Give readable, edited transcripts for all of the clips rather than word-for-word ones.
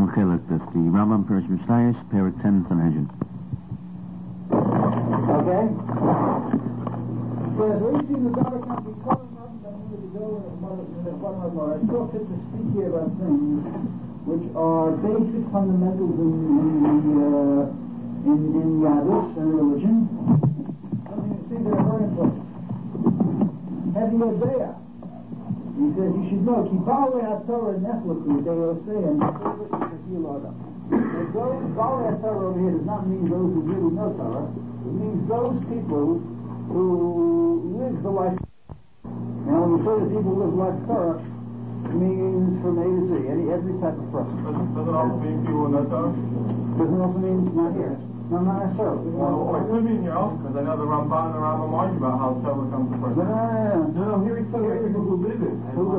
Final Chiluk, that's the Rambam Parish Mishnayos, Perek 10 Sanhedrin. Okay? Yes, we see the daughter can be calling up and then we go in the bottom of our. I still fit to speak here about things which are basic fundamentals in Yadus and religion. Something you see that are very important. Heavy Isaiah. He says you should know, Kibale HaTorah Neflaku, they will say, and Kibale HaTorah over here does not mean those who really know Torah. It means those people who live the life. Now, when we say that people live like Torah, it means from A to Z, every type of person. Doesn't it also mean people who know Torah? Doesn't also mean not here. No, not necessarily. Well, it could mean here also, because I know the Ramban and the Rambam argue about how Torah comes to person. No, here he's talking about people who live it.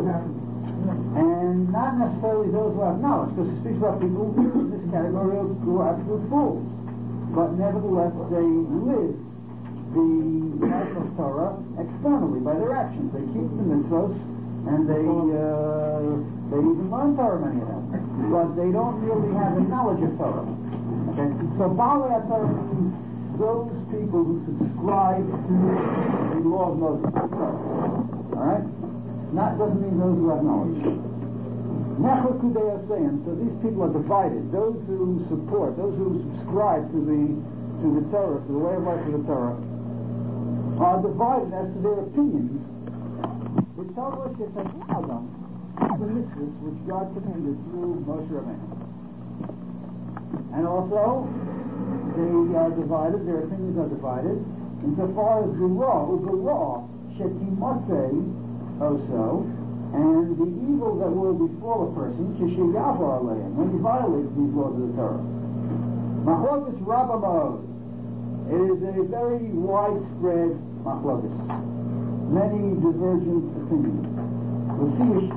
And not necessarily those who have knowledge, because he speaks about people in this category who are absolute fools. But nevertheless, they live the life of Torah externally by their actions. They keep the mitzvahs, and they even learn Torah, many of them. But they don't really have the knowledge of Torah. Okay? So Baalei HaTorah means those people who subscribe to the law of Moses. Alright? Doesn't mean those who have knowledge. Nechleku de'aseim, so these people are divided. Those who support, those who subscribe to the Torah, to the way of life of the Torah, are divided as to their opinions. The Torah Adam, the mitzvahs which God commanded through Moshe Rabbeinu. And also, they are divided, their opinions are divided, insofar as the law, Shetimotei, also, and the evil that will befall a person, Kishiyavar Aleim, when he violates these laws of the Torah. Machlokes Rabbah, it is a very widespread machlokes. Many divergent opinions. According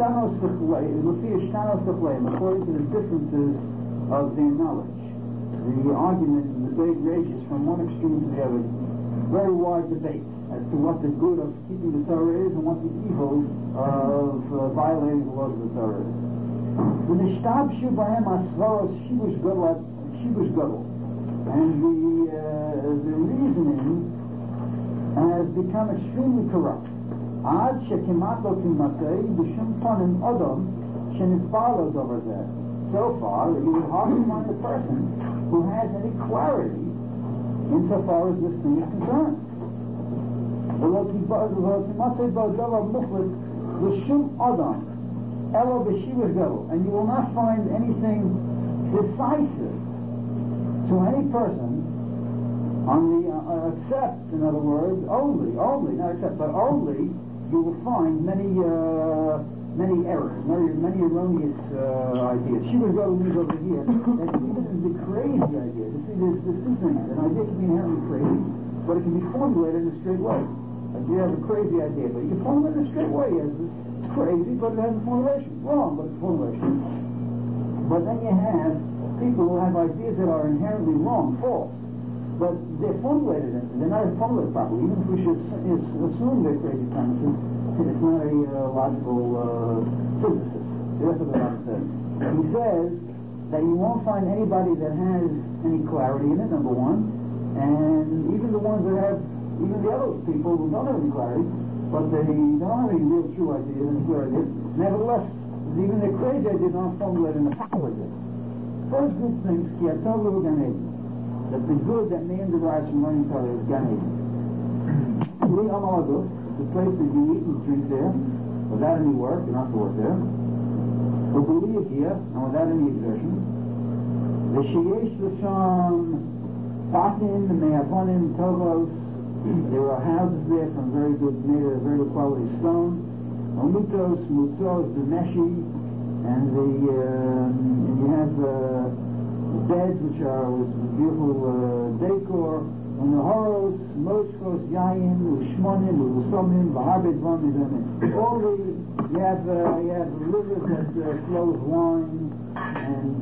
to the differences of their knowledge. The argument and the debate rages from one extreme to the other. Very wide debate as to what the good of keeping the Torah is and what the evil of violating the laws of the Torah is. The nishtabshu b'hem asvaros shibush gadol, and the reasoning has become extremely corrupt. Ad shekimat lo kimatei b'shum panim adam shenitbalo dover zeh. So far, you would hardly find a person who has any clarity insofar as this thing is concerned. And you will not find anything decisive to any person on the except, in other words, only, not except, but only, you will find many errors, many erroneous ideas. She would go means over here that even the crazy idea. You see, there's two things. An idea can be inherently crazy, but it can be formulated in a straight way. Like you have a crazy idea, but you can formulate it in a straight way. It's crazy, but it has a formulation. Wrong, but it's a formulation. But then you have people who have ideas that are inherently wrong, false, but they're formulated. They're not formulated properly. Even if we should assume they're crazy premises, it's not a logical synthesis. That's what the Bible says. He says that you won't find anybody that has any clarity in it, number one, and even the ones that have, even the other people who don't have any clarity, but they don't have any real true ideas and clear ideas, nevertheless, even their crazy ideas aren't formulated in a proper way. First group thinks, that the good that man derives from learning Torah is Gan Eden. The place that you eat and drink there, without any work, you don't have to work there. Who believe here, and without any exertion. The Sheyesh Lashon, Batin, Me'avonim, Tovos, there are houses there from made of very good quality stone. Omutos, Mutzos, the Meshi, and you have beds which are with beautiful decor. And the Horos, Moskos, Yayin, Ushmonim, Usomim, Baharbedvan, all you have rivers that flow with wine and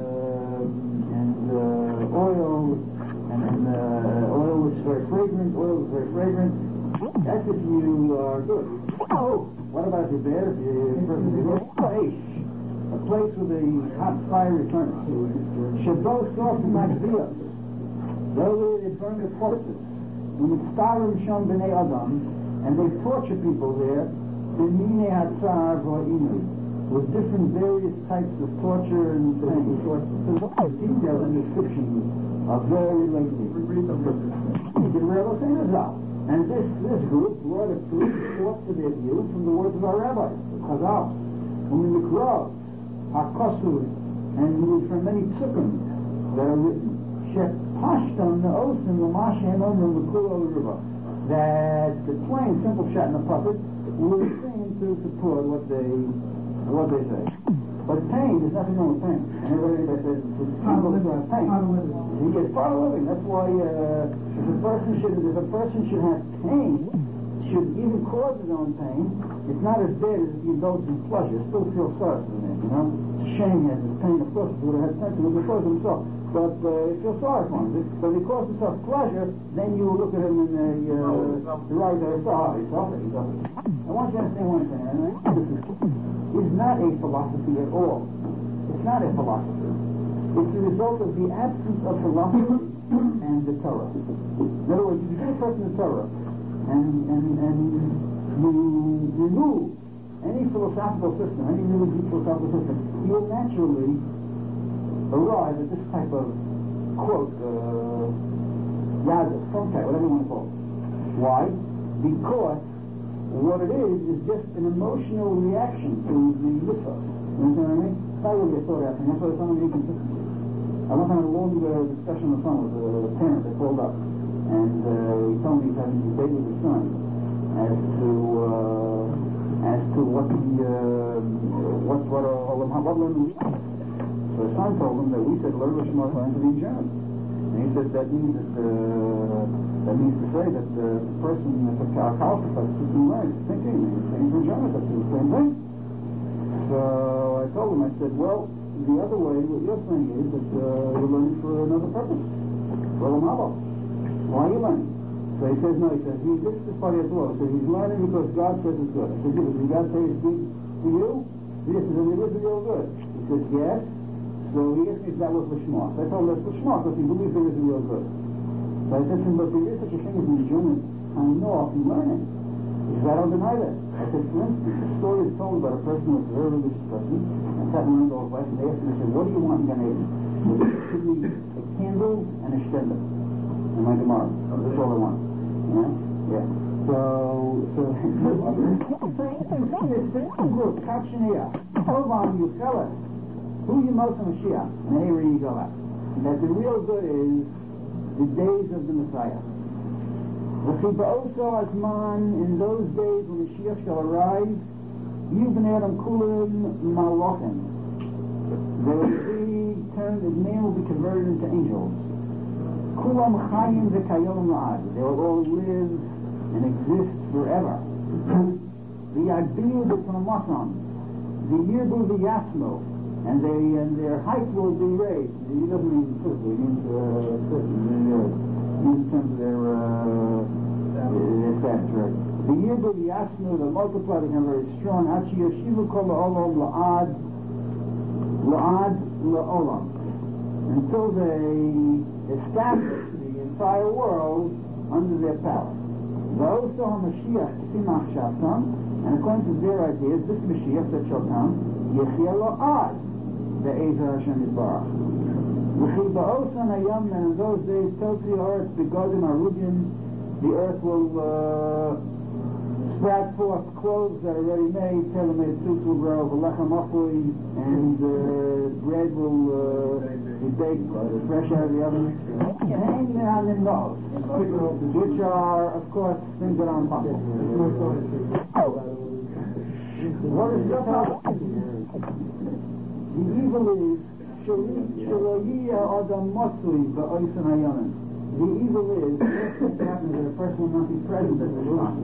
oil, and oil which is very fragrant. That's if you are good. Oh, what about if you're bad? If you're a place with a hot fiery furnace. Shabbat soft magbios. Though they burn the corpses. When it's starim shom b'nei adam, and they torture people there, b'mine hatzar v'ha'inui, with different various types of torture and pain. The details and descriptions are very lengthy. And this group brought a proof to their view from the words of our rabbis, Chazal, Mikra, Hakosud, and from many tzukkim that are written. That the plain, simple shot in the puppet will seem to support what they say. But pain, there's nothing wrong with pain. And everybody that says it's pain. He gets part of living. That's why if a person should have pain, should even cause his own pain, it's not as bad as if he indulges in pleasure. Still feel sorry for the man, you know? It's a shame he has his pain. Of course, he would have had sense, he would have caused himself. But if you're sorry for him, but if he causes himself pleasure, then you will look at him in the right way. He's suffering. I want you to understand one thing, and this is not a philosophy at all. It's not a philosophy. It's the result of the absence of philosophy and the Torah. In other words, if you give a person the Torah and you remove any philosophical system, any really deep philosophical system, you will naturally arrive at this type of quote, yada, sometimes, whatever you want to call it. Why? Because what it is just an emotional reaction to the mitzvah. You understand what I mean? It's not really a thought out thing. That's why there's so many inconsistencies. I went on a long discussion on the phone with a parent that called up, and he told me he's having a debate with his son as to what learning. So his son told him that we said learn Shema to be in German. And he said that means to say that the person that's a Kalka that's thinking right, thinking from German, that's the same thing. So I told him, I said, well, the other way, what you're saying is that you're learning for another purpose. Well, why are you learning? So he says, no, he says, this is part of his law. He says, he's learning because God says it's good. I said, did God say it's good to you? Yes, he says, it is real good. He says, yes. So he asked me if that was Lishma. So I told him that's Lishma because he believes there is a real good. So I said to him, but there is such a thing as enjoyment, hanoch, and learning. He said, I don't deny that. I said, for instance, the story is told about a person who was a very religious person, and sat and learned all his life, and they asked him, they said, what do you want in Gan Eden? He said, give me a candle and a shtender. And my Gemara. That's all I want. You know? Yeah. So group, Kachaniya, Tovan Yuchelet, who you most on Mashiach, and here you go out. That the real good is the days of the Messiah. Also as man, in those days when Mashiach shall arise, even Adam Kulim Malachim. They will be turned, as man will be converted into angels. Kulam Chayim V'Kayom La'ad. They will all live and exist forever. The Agbiyu B'Tamamasam. The Yirbu V'Yasmo. And their height will be raised. He doesn't mean physically, he means in terms of their stature. The Yirbu V'Yasmo, they'll multiply, they become very strong. Achi Yoshivu Kol La'olam La'ad La'olam. Until they establish the entire world under their power. And according to their ideas, this Mashiach that shall come, Yechia Lo'ad, the Ezer Hashem Yisbarach. And in those days, Totri Earth, Begodim Arugim, the earth will sprout forth clothes that are ready made, tailor-made suits will grow, Lechem Afui, and bread will be baked fresh out of the oven. Hang on in those, which are, of course, things that are impossible. What is the problem? The evil is Shaloyia Adam Matsui Ba'oisan Hayanim. The evil is what happens that a person will not be present at the time.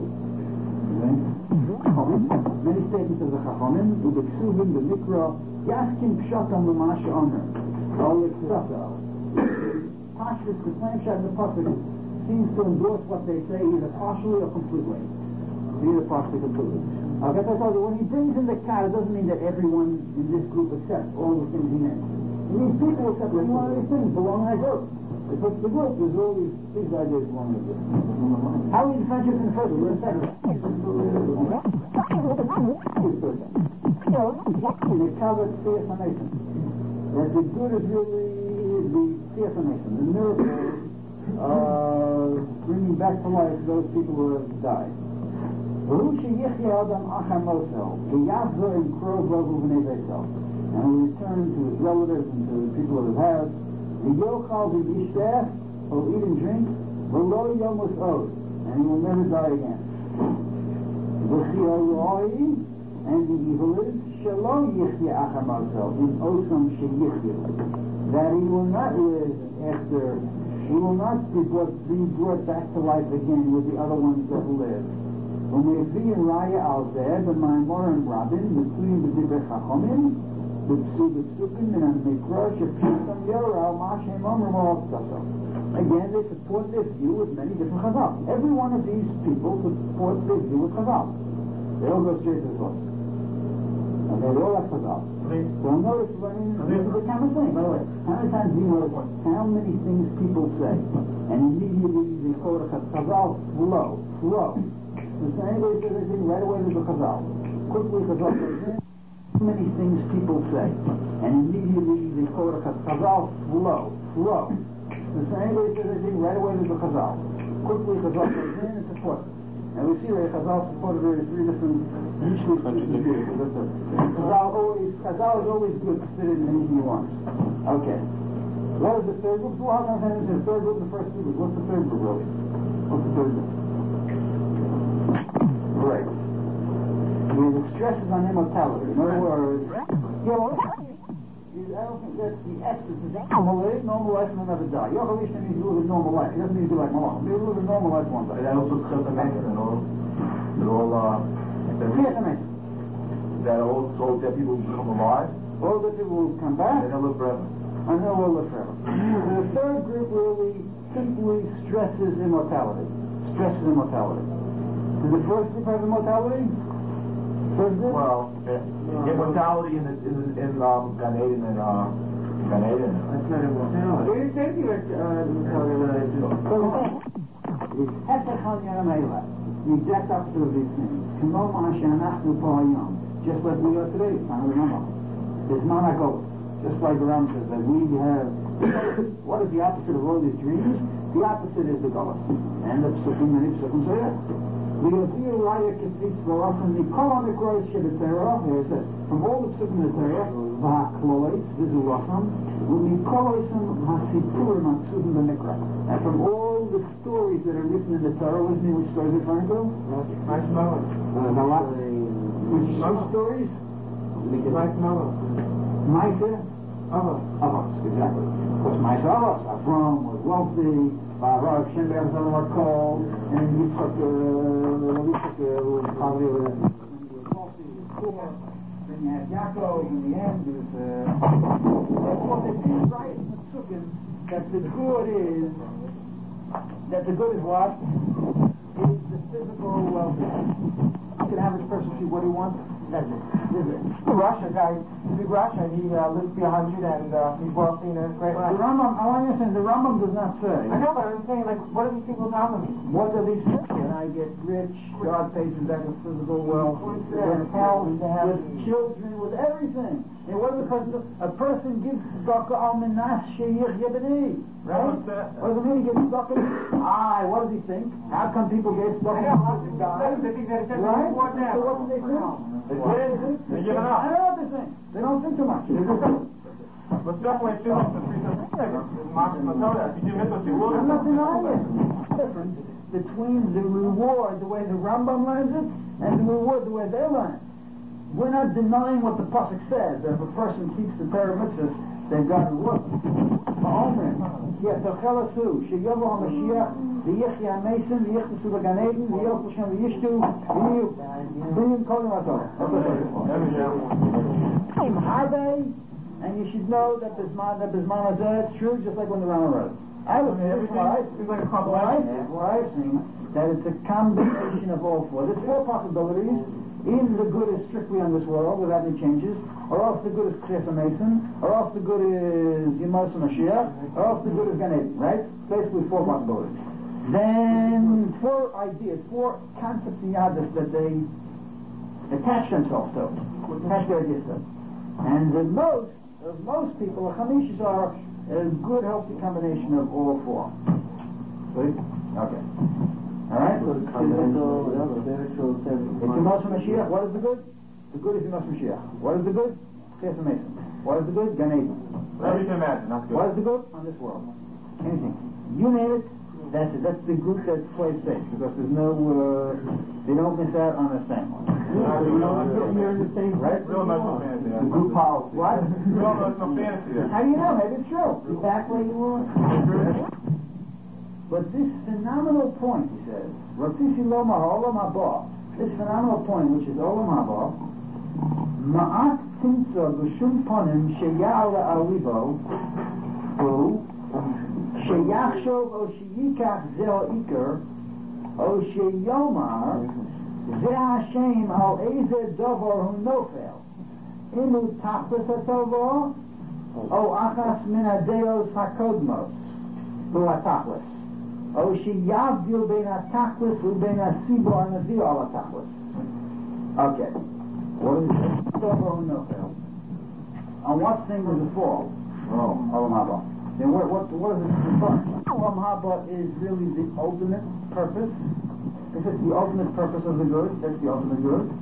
Many statements of the Chachamim, Ubeksuvim, the Mikra, Yaskin Pshatam L'Masha Omer. All the Pashtus, the plain shot in the Pasuk, seems to endorse what they say either partially or completely. Either partially or completely. Okay, so I told you, when he brings in the car, it doesn't mean that everyone in this group accepts all the things he names. It means people accept any one of these things belong in that group. If it's the group, there's all these ideas belong in the group. How is the friendship in the first and the second? The covered theophanation. That the good is really the theophanation, the miracle bringing back to life those people who have died. And we return to his relatives and to the people of his house. He'll eat and drink, and he will never die again. And the evil is that he will not live after, he will not be brought back to life again with the other ones that live. When we see in Raya al-Zeh, the Maimor and Rabin, between the Divrei Chachomim, the Psukim, and the Mikra, Shepshutam Yoral, Mashem Omer Mo'avtaso. Again, they support this view with many different Chazal. Every one of these people supports this view with Chazal. They all go straight to the source. Okay, they all have Chazal. So notice this is the kind of thing, by the way. How many times do you notice how many things people say, and immediately they quote a Chazal, flow. The same way says anything, right away there's a Chazal. Quickly Chazal goes in. How many things people say, and immediately they quote a Chazal, flow. The same way says anything, right away there's a Chazal. Quickly Chazal goes in and supports it. And we see that Chazal supported three different mutually exclusive. Chazal is always good to fit in anything you want. Okay. What is the third group? Well, how can I say the third group and the first two groups? What's the third group really? What's the third group? Right. The stress is on immortality. In other words, I don't think that's the essence. Normal life will never die. Yochalish means you live a normal life. It doesn't mean you be like Malach. You live a normal life one day. That also becomes a man and all. That all dead people will become alive. All dead people will come back. And they'll live forever. And they'll all live forever. The third group really simply stresses immortality. Did the first group have immortality? Well, immortality in Gan Eden and Gan Eden. That's not immortality. What do you think you the exact opposite of these things. Just like we are today, just like the Ram says that we have. What is the opposite of all these dreams? The opposite is the Golas. And the Psukim, many Psukim say that. The Yodhir Raya Kefitz V'Rafim Nikol HaMikrois Shebetera, here it says, from all the Psukim of the Torah, V'Haklois, Vizu Rafim, U'Nikoloisim HaSipurim HaTzuvim B'Mikra. And from all the stories that are written in the Torah, what which stories are referring to? Nice Noah. Which stories? Nice Noah. Micah? Avos, exactly. Because Micah Avos, Avram was wealthy, Barak, Shem Be'ezim were called, and Yitzchak was probably when he was wealthy, he was poor. Then you had Yaakov, in the end, it was it is right in the Psukim that the good is what? Is the physical welfare. You can have this person see what he wants. That's it. Russia guy, the big Russia, he lives to be 100 and he's wealthy and a great life. The Rambam, I want you to say, the Rambam does not say. I know, but I'm saying, like, what are these people telling me? What are these things? Can I get rich? God pays me back with physical wealth. With health, with children, with everything. And what is a person gives tzedakah al minas sheyich yebeni. Right? What does it mean he gives tzedakah? What does he think? How come people get tzedakah? They think that it's right? So what do they think? They're giving up. I don't know what they think. They don't think too much. They just do. But definitely too much for 3 seconds. If you do mitzvahs, you will. I'm not denying it. Difference between the reward, the way the Rambam learns it, and the reward, the way they learn it. We're not denying what the Pasuk says, that if a person keeps the Torah mitzvahs, then God will look. Ma'omer, Yetachelasu, Sheyovo HaMashiach, V'yichya HaMesim, V'yichtasu B'Gan Eden, V'yilchu Shem V'yishtu, V'yim Kolim HaTorah. That's what it is. Harbe, and you should know that Bisman Hazeh is true, just like when the Rambam wrote. I was like a compilation. What I've seen, that it's a combination of all four. There's 4 possibilities, either the good is strictly on this world without any changes, or else the good is Chesed Mason, or else the good is Yemos Mashiach, or else the good is Gan Eden, right? Basically 4 possibilities. Then 4 ideas, 4 concepts in Yadus that they attach themselves to, attach their ideas to. And most people, the Chamishis are a good, healthy combination of all 4. See? Okay. Alright? So it's Yemos Mashiach. What is the good? The good is Yemos Mashiach. What is the good? Chesed Mason. What is the good? Gan Eden. Whatever you can imagine, that's good. What is the good? On this world. Anything. You name it, that's it. That's the group that plays safe, because there's no, they don't miss out on a thing. Right? Real no fantasy. The group policy. What? Real no fantasy there. How do you know? Maybe it's true. You're back where you were. But this phenomenal point, he says, this phenomenal point, which is Olam Haba, Ma'at Timsa B'Shum Panim Sheyal Alibo, who Sheyachshov O Sheyikach Zeh Iker, O Sheyomar Zeh Hashem Al Eze Dovar Hu Nofel, Inu Tachlis HaTovo, O Achas Min Adeos HaKodmos, Hu HaTachlis. O sheyavdil bein hatachlis ubein hasibo hanavi al hatachlis. Okay. What is it? On what thing does it fall? Oh, Olam Haba. Then what is it referring? Olam Haba is really the ultimate purpose. If it's the ultimate purpose of the good, that's the ultimate good.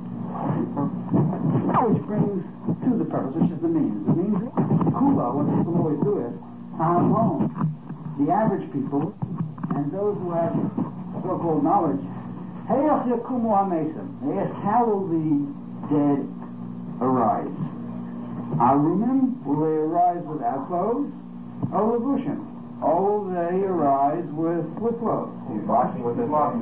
Which brings to the purpose, which is the means. The means, Kula, what people always do is, Hamon, the average people, and those who have so-called knowledge, they ask how will the dead arise? Arumim, will they arise without clothes? Or levushim? Or will they arise with clothes? He's boxing with his mom.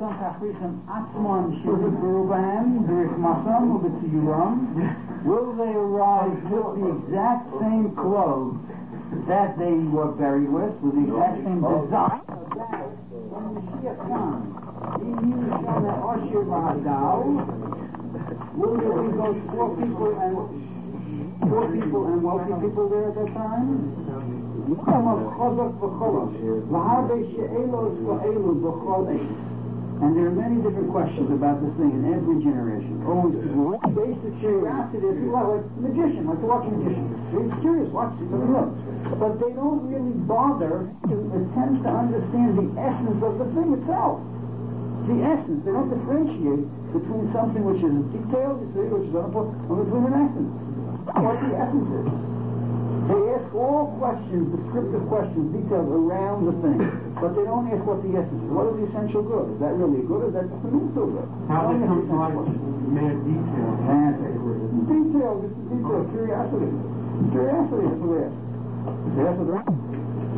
Will they arise with the exact same clothes that they were buried with the exact same design? When Mashiach comes, will there be those poor people and wealthy people there at that time? And there are many different questions about this thing in every generation. Always people. Basic curiosity is people like a magician, like to watch a magician. They're curious, watch it, look. But they don't really bother to attempt to understand the essence of the thing itself. The essence. They don't differentiate between something which is detailed, you see, which is unimportant, and between an essence. What the essence is. They ask all questions, descriptive questions, detailed around the thing, but they don't ask what the essence is. What is the essential good? Is that really good, or is that just a mental good? How they come to life mere detail. Detail, just a detail, curiosity. Curiosity, that's what they ask. That's what they're asking.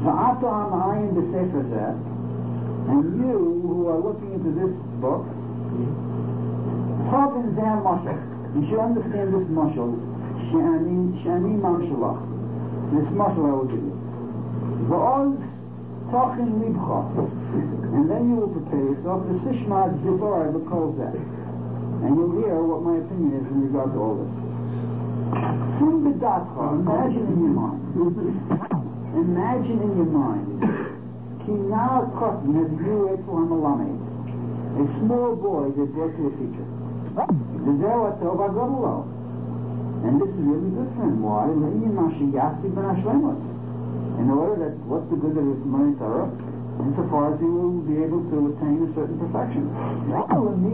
And you who are looking into this book, you should understand this mashal. Shani Mamshalach. This mashal I will give you. V'oz tachin libcha. And then you will prepare yourself to Sishma Zivar B'kol Zeh. And you'll hear what my opinion is in regard to all this. Sim b'datcha. Imagine in your mind. Imagine in your mind. Kinal Kotin has you to Hamalamed. A small boy that brought to a teacher. And this is really good for him. Why? In order that what's the good of his learning Torah? Insofar as he will be able to attain a certain perfection. But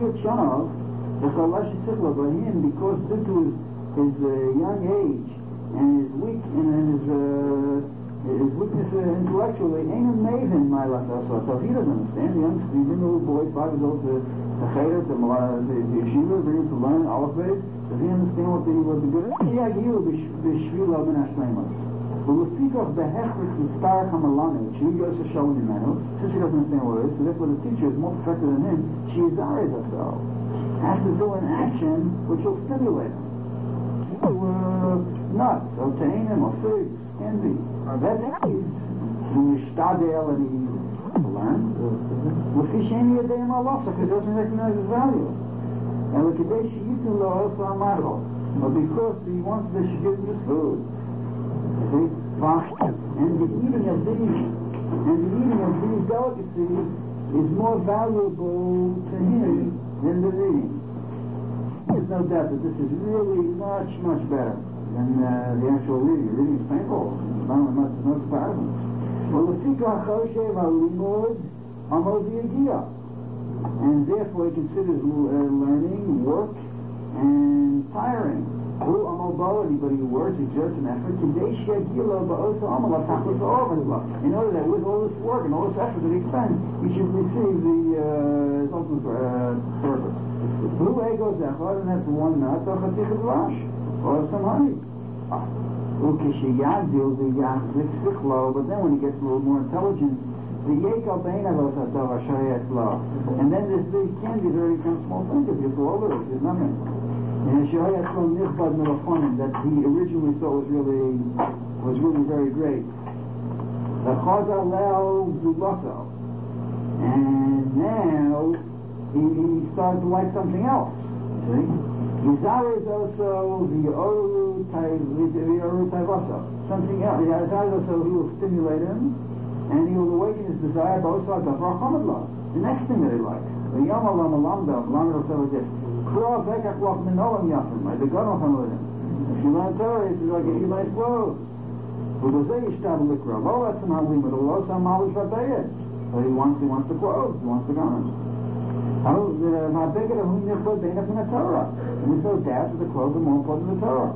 him, because due to his young age and his weak and his weakness intellectually, ain't made him my so he doesn't understand. He's a little boy, 5 years old, the cheder, the yeshiva, bring him to learn Aleph Beis. Does he understand what the good is? Since he doesn't understand what it is, so therefore the teacher is more perfected than him. She is has to do an action which will stimulate him. Nuts, obtain him, or figs, candy. That is Mishtadel and he learns. Because he doesn't recognize his value. And the Kadesh Yitin Lo also Amachol. But because he wants that she give him his food. See? And the eating of these delicacies is more valuable to him than the reading. There's no doubt that this is really much, much better than the actual reading. Reading is painful. It's not surprising. Well, the Fikra Choshev Alimod Amod Yagia. And therefore he considers learning work and tiring. Who anybody who works, exerts an effort, in order that with all this work and all this effort that he spends, he should receive the ultimate purpose. Who goes that hard, and that's one nut, or some honey. But then when he gets a little more intelligent, and then these candies already become small things. If you go over it, there's nothing. And that he originally thought was really very great. The Chazal Zulato. And now he started to like something else. See? Yizar is also the Oru Taivaso. Something else. Yizar also he will stimulate him and he will awaken his desire, but also the next thing that he likes. The Yamalam Alamda, Lama this. If you learn Torah, it's like if you like clothes. But he wants the clothes, he wants the garments. And there's no doubt that the clothes are more important than the Torah.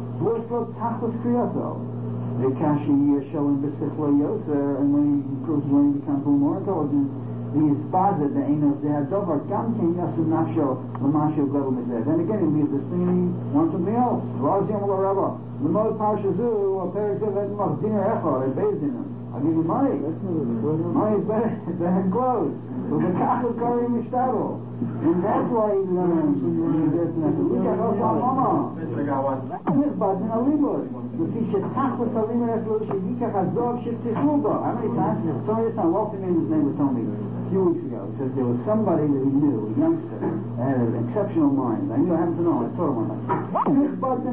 The Kashi showing the Sichla Yoser, and when he improves, when he becomes more intelligent, he is bothered that ain't no Dover Gam King Yasu Nafsho Lamasho Gadol Mizeh. Then again he leaves this thing and he wants something else. The Mode Parshazu, a pair of dinner echo, I bathed in him. I'll give you money. Money is better than clothes. So the Kachel Kari Mishtaro. And that's why he learns. Look at us on Mama. How many times somebody walked in his neighbor told me a few weeks ago, he said there was somebody that he knew, a youngster, that had an exceptional mind. I knew I happened to know, I told him one night. Because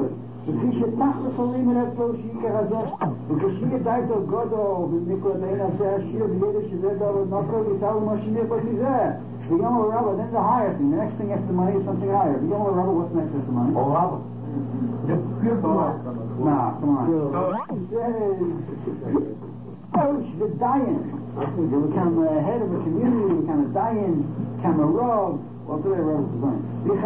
she had died of Godol, the Nicodein of Zashir, the Yiddish, the Zedol, the Nokro, the Tal Moshiach, but he's there. The Yom Rabba, then the higher thing. The next thing after money is something higher. The Yom Rabba, what's next after money? Oh, Rabba. Nah, come on. The Dayan. They become the head of a community, they become a Dayan, become a Rav. Well, today Rav is fine. This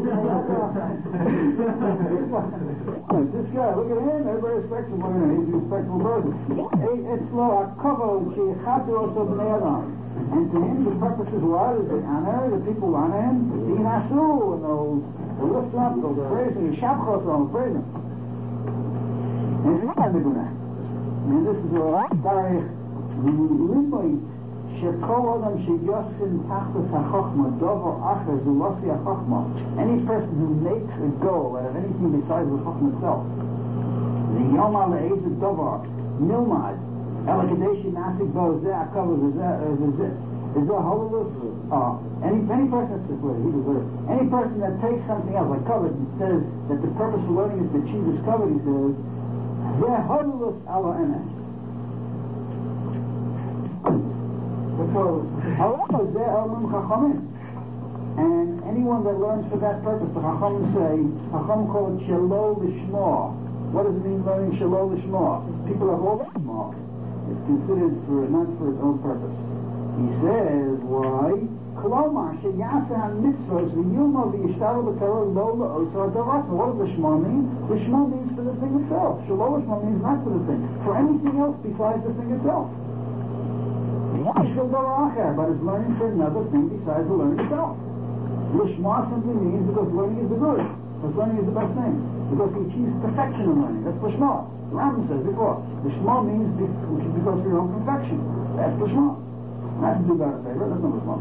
guy, look at him, everybody respects him. He's a respectable person. It's low, a kavod, she chater also b'nei Adam. And to him, the purpose is what? Is the honor, the people honor him, the Inasu, and they'll lift him up, they'll praise him, Shabchos, they'll praise him. And it's not the Gunah. And this is a Tarech, Limboit, Shekol Adam Sheyosin Tachtas HaChochma, Dover Acher, Zulasi HaChochma. Any person who makes a goal out of anything besides the Chochma itself. The Yom HaLe'ez Dover, Nilmad, Elakadeshi Nasik Bo, Zeh HaKavod, Zeh Hololus, any person that's this way, any person that takes something else, like Kavod, and says that the purpose of learning is to achieve this Kavod, he says, Zeh Hololus Ala Emes. And anyone that learns for that purpose, the Chachamim say, Chachamim call it Shelo Lishma. What does it mean learning Shelo Lishma? People have all Lishma. It's considered not for its own purpose. He says, why? Kolomar Sheyasa Mitzvahs V'Yuma V'Yishtaru B'Torah Lo La'osar Davasa. What does Lishma mean? Lishma means for the thing itself. Shelo Lishma means not for the thing. For anything else besides the thing itself. But it's learning for another thing besides the learning itself. Lishma simply means because learning is the good. Because learning is the best thing. Because he achieves perfection in learning. That's Lishma. The Rambam says before. Lishma means because of your own perfection. That's Lishma. Not to do God a favor. That's not Lishma.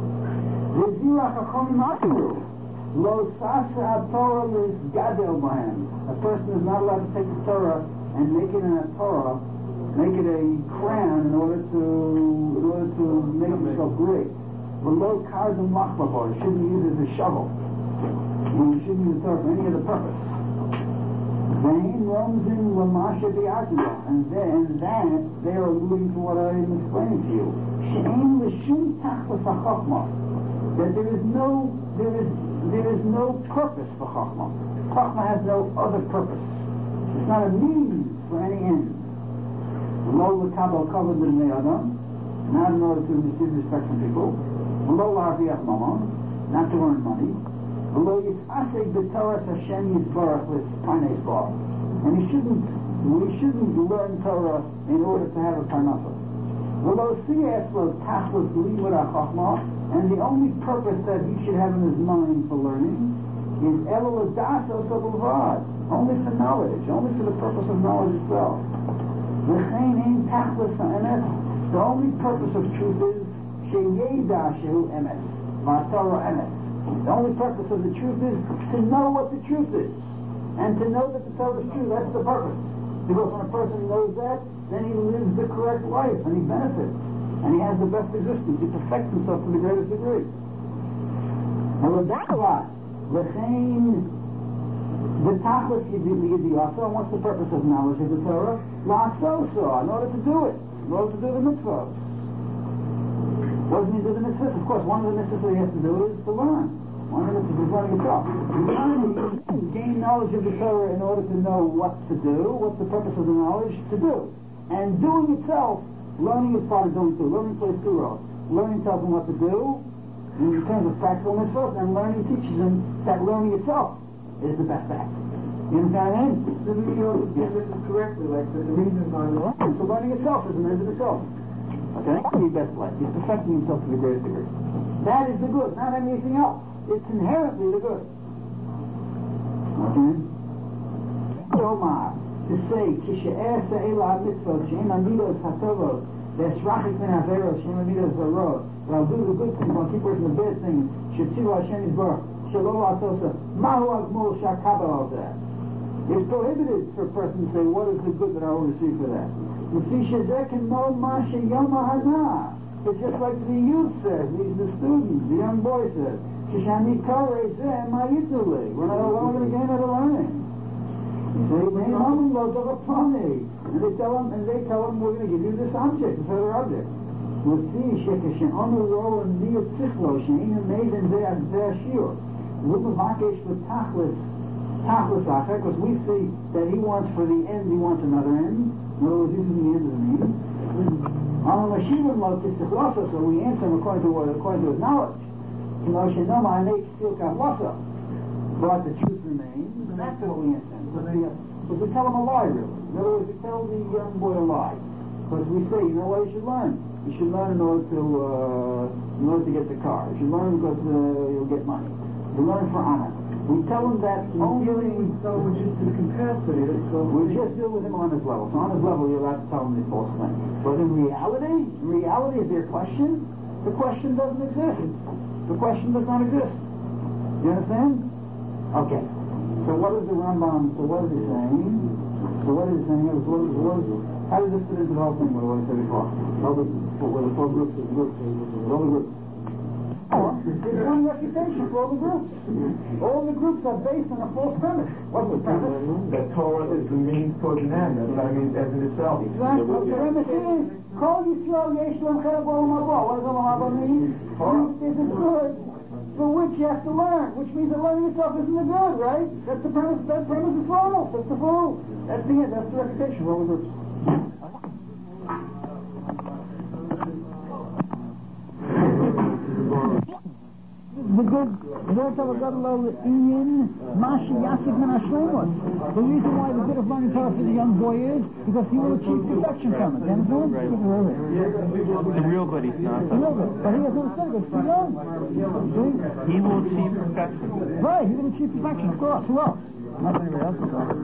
Lo sasa Torah is gadel b'hem. A person is not allowed to take the Torah and make it in a Torah, make it a crown in order to make himself great. But lo kardum lachbabo, it shouldn't use it as a shovel. And you shouldn't use the Torah for any other purpose. Vain roams in Lamasha Bi'atiyah, and that they are alluding to what I am explaining to you. She'en l'shum tachlis ha'chokhmah, that there is no purpose for Chokhmah. Chokhmah has no other purpose. It's not a means for any end. Lo l'kabel kavod l'bnei adam, not in order to receive respect from people. Lo l'harviach mamon, not to earn money. Lo yitzasek b'Torah Hashem yisbarach l'parnes bar. And we shouldn't learn Torah in order to have a parnasa. Lo siyas lo tachlis limud ha'chokhmah, and the only purpose that he should have in his mind for learning is elo l'daso sabulvad, only for knowledge, only for the purpose of knowledge itself. V'chein ein tachlis ha'emes, the only purpose of truth is sheyeda shehu emes, v'atorah emes. The only purpose of the truth is to know what the truth is, and to know that the Torah is true. That's the purpose. Because when a person knows that, then he lives the correct life, and he benefits. And he has the best existence. He perfects himself to the greatest degree. Now, with that lot, the tachlis yidiyasa, what's the purpose of knowledge of the Torah? La'asosa, in order to do it, in order to do the mitzvahs. What does he do the mitzvahs? Of course, one of the mitzvahs that he has to do is to learn. One of the mitzvahs is learning itself. Gain knowledge of the Torah in order to know what to do, what's the purpose of the knowledge to do. And doing itself, learning is part of doing too. Learning plays two roles. Learning tells him what to do in terms of practical mitzvahs, and learning teaches him that learning itself is the best act. You understand what I mean? So we know this correctly, like the reasons on the line. So learning itself is an end in itself. Okay? That's the best life. He's perfecting himself to the greatest degree. That is the good, not anything else. It's inherently the good. Okay? Omar, to say, Kishe'er se'ela mitzvot, she'em amidos hatovot, ve'esrachik min averos, she'em amidos zarot, but I'll do the good things, I'll keep working the bad things, she'tzivu Hashem yisbarach, she'lo la'atosa, mahu agmul sha'kabel al zeh. It's prohibited for a person to say, what is the good that I will receive for that? It's just like the youth says, the student, the young boy says, we're not alone again at learning. And they tell him, we're going to give you this object, this other object. Because we see that he wants for the end, he wants another end. In other words, this is the end of the means. So we answer him according to his knowledge. But the truth remains, and that's what we answer him. Because we tell him a lie, really. In other words, we tell the young boy a lie. Because we say, you know what you should learn? You should learn in order to get the car. You should learn because you'll get money. You learn for honor. We tell him that only... So we're just to capacity. We just deal with him on his level. So on his level, you're allowed to tell him these false things. But in reality, is there a question? The question doesn't exist. The question does not exist. You understand? Okay. So what is the Rambam? So what is he saying? How does this fit into the whole thing? What I said before? All the four groups. All the groups. There's one refutation for all the groups. All the groups are based on a false premise. What's the premise? That Torah is the means towards an end. That's what I mean as in itself. Exactly. What the premise is, Kol Yisrael Yesh Lam Chereb Olam Haba. What does Olam Haba mean? There's a good for which you have to learn, which means that learning itself isn't the good, right? That's the premise. That premise is false. That's the fool. That's the end. That's the refutation for all the groups. The good Zot of Gadol in Mashi Yasik Min Hashleimos. The reason why the good of learning Torah for the young boy is because he will achieve perfection from it. The real good, he's not. The real good. But he has understood it. It's too young. He will achieve perfection. Right, he will achieve perfection, of course. Who else? Not anybody else.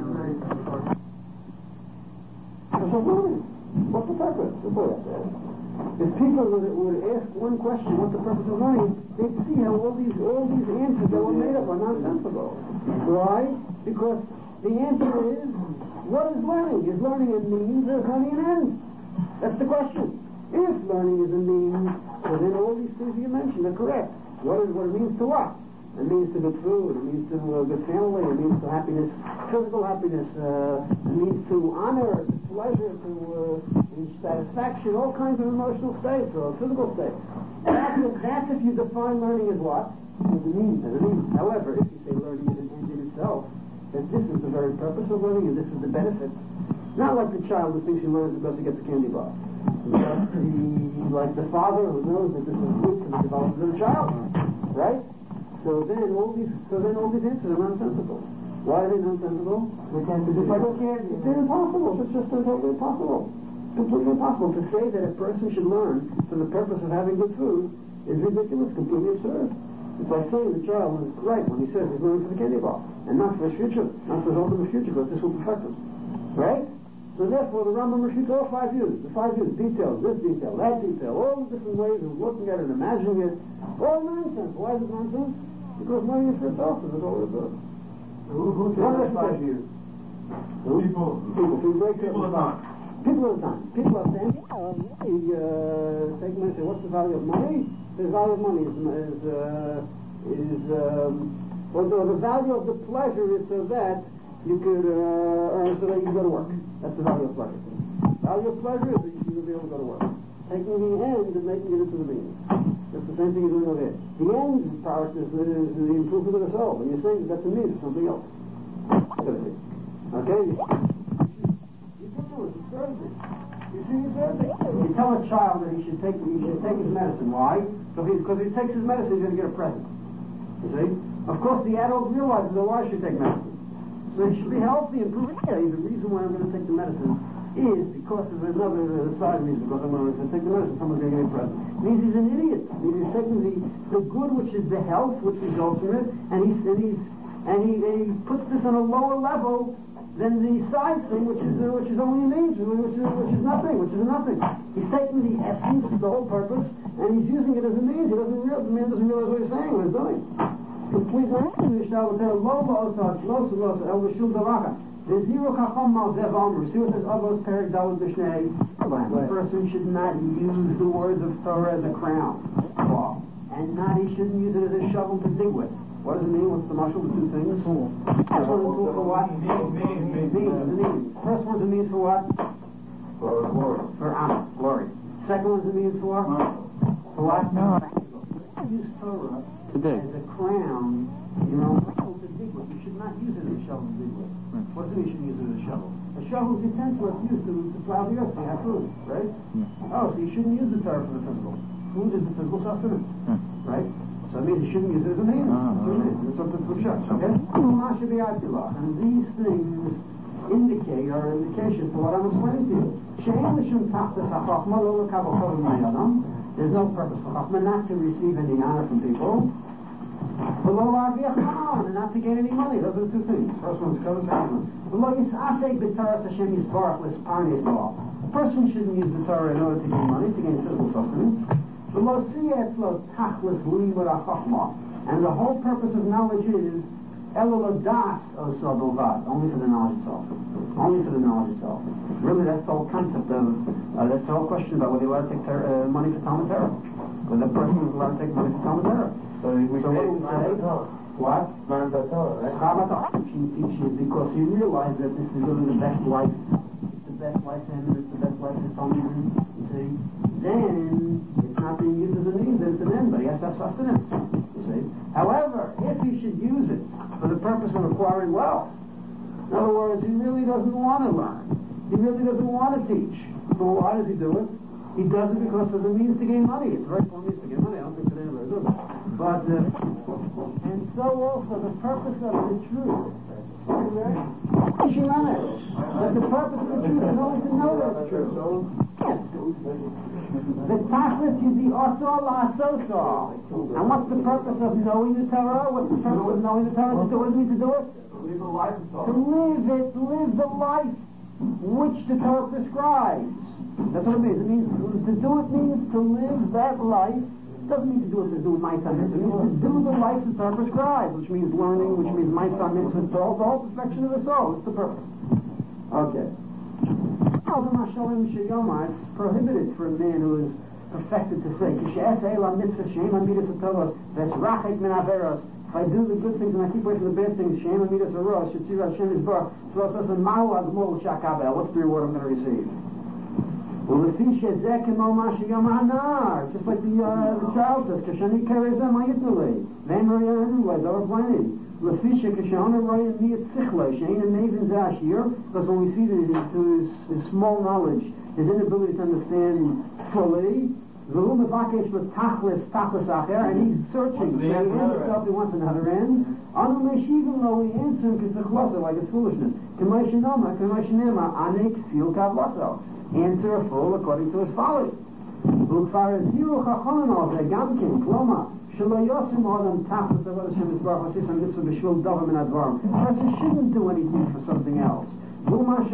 So what's the purpose? If people would ask one question, what's the purpose of learning, they'd see how all these answers that were made up are nonsensical. Why? Because the answer is, what is learning? Is learning a means or is learning an end? That's the question. If learning is a means, well then all these things you mentioned are correct. What it means to what? It means to good food. It means to good family. It means to happiness, physical happiness. It means to honor, to pleasure, to satisfaction, all kinds of emotional states or physical states. That's if you define learning as what? As a means. However, if you say learning is an end in itself, that this is the very purpose of learning and this is the benefit. Not like the child who thinks he learns because he gets a candy bar. Like the father who knows that this is good for the development of the child. Right? So then all these answers are nonsensical. Why are they nonsensical? It's like candy. It's impossible. It's just totally impossible. Completely impossible. To say that a person should learn for the purpose of having good food is ridiculous, completely absurd. It's like saying the child is right when he says he's learning for the candy bar, and not for his future, not for his ultimate future, because this will perfect him. Right? So therefore the Rambam refutes all 5 views. The 5 views, details, this detail, that detail, all the different ways of looking at it and imagining it. All nonsense. Why is it nonsense? Because learning is for itself, and that's all it does. Who says the 5 views? People of time. People of time. People of time. Take money and say, what's the value of money? The value of money the value of the pleasure is so that you could earn so that you can go to work. That's the value of pleasure. The value of pleasure is that you will be able to go to work. Taking the end and making it into the meaning. That's the same thing you're doing over here. The end part is the improvement of the soul. And you're saying that that's a means of something else. Okay? You tell a child that he should take his medicine. Why? Because if he takes his medicine, he's going to get a present. You see? Of course, the adult realizes that why he should take medicine. So he should be healthy and prove the reason why I'm going to take the medicine is because of another side reason. Because I'm going to take the medicine, someone's going to get a present. It means he's an idiot. It means he's taking the good, which is the health, which results from it, and he puts this on a lower level than the side thing, which is only a means, which is nothing. He's taking the essence, the whole purpose, and he's using it as a means. The man doesn't realize what he's saying, what he's doing. Complete see what says Avos Perik Daled B'Shnei. The person should not use the words of Torah as a crown, and he shouldn't use it as a shovel to dig with. What does it mean? What's the mashal? The two things? First one is for what? Means. First one's a means for what? For glory. For honor, glory. Second one's a means for? For what? No. Use Torah Today. as a crown, to dig with. You should not use it as a shovel to dig with. What does it mean you should use it as a shovel? A shovel is utensil that's used to plow the earth to have food, right? Yeah. Oh, so you shouldn't use the Torah for the physical. Food is the physical sustenance, right? So it means you shouldn't use it as a means. It's something to push up, okay? And these things indicate or indications to what I'm explaining to you. There's no purpose for Chachma not to receive any honor from people. And not to gain any money. Those are the two things. First one's covered, second one. A person shouldn't use the Torah in order to gain money, to gain physical sustenance. And the whole purpose of knowledge is only for the knowledge itself. Only for the knowledge itself. Really, that's the whole concept of, that's the whole question about whether you allowed to take money for Talmud Torah. Whether the person is allowed to take money for Talmud Torah. So what do we say? What? Torah, right? She teaches because he realized that this is really the best life. It's the best life for him, and it's the best life for Talmud. You see? Then it's not being used as a means, it's an end, but he has to have sustenance. You see? However, if he should use it for the purpose of acquiring wealth, in other words, he really doesn't want to learn. He really doesn't want to teach. So why does he do it? He does it because it's a means to gain money. It's a very cool means to gain money. I don't think today anybody does it. But, and so also the purpose of the truth. But the purpose of the truth is only to know that it's true. Yes. The tachlis is the asor la'asosar. And what's the purpose of knowing the Torah? What's the purpose of knowing the Torah? What does it mean to do it? Live the life to live the life which the Torah prescribes. That's what it means. It means to do it means to live that life. It doesn't mean to do it to do my son. It means to do the life the Torah prescribes, which means learning, which means my son mitzvah, the whole perfection of the soul. It's the purpose. Okay. It's prohibited for a man who is perfected to say, If I do the good things and I keep away from the bad things, Shem Amidas Arosh, Yitzir Hashem is Bar, so it's a Mahu Agmol Shakabel. What's the reward I'm going to receive? Well, the fish is Zekimo Mashigam Anar, just like the child says, Kashani Kerezem Ayitnale, Van Maria Anyway, they were planning. The fish is Kashana Roy and Mia Tzichle, Shane and Maven Zashir, because when we see that his small knowledge, his inability to understand fully, and he's searching. He wants another end. Even though we answer him because like it's foolishness. Answer a fool according to his folly. A person shouldn't do anything for something else. And that's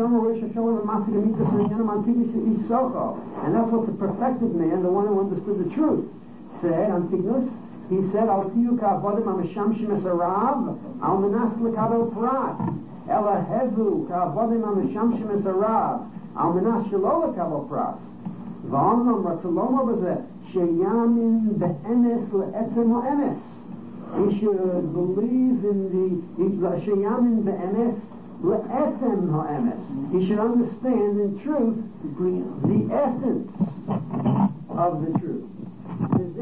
what the perfected man, the one who understood the truth, said. Antigonus, he said, Al tiyu ka'avodim ha'mishamshim es harav, al menas l'kabel prat. Ela hevu ka'avodim ha'mishamshim es harav, al menas shelo l'kabel prat. V'amnam ratzalomo b'zeh, sheyamin be'emes le'etzem ha'emes. He should believe in the sheyamin be'emes le'etzem ha'emes. He should understand in truth the essence of the truth. The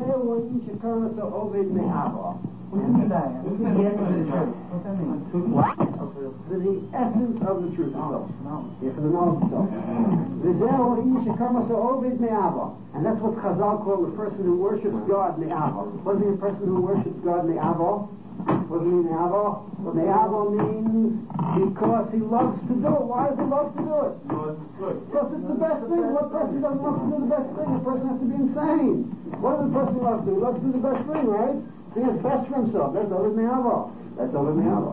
essence of the truth itself. Yeah, for the knowledge itself. And that's what Chazal called the person who worships God Me'ava. What does it mean, a person who worships God Me'ava? What does it mean, Me'ava? Well, Me'ava means because he loves to do it. Why does he love to do it? Because it's the best thing. What person doesn't love to do the best thing? A person has to be insane. What does a person love to do? He loves to do the best thing, right? So he has best for himself. That's Ovid Me'ava. That's Ovid Me'ava.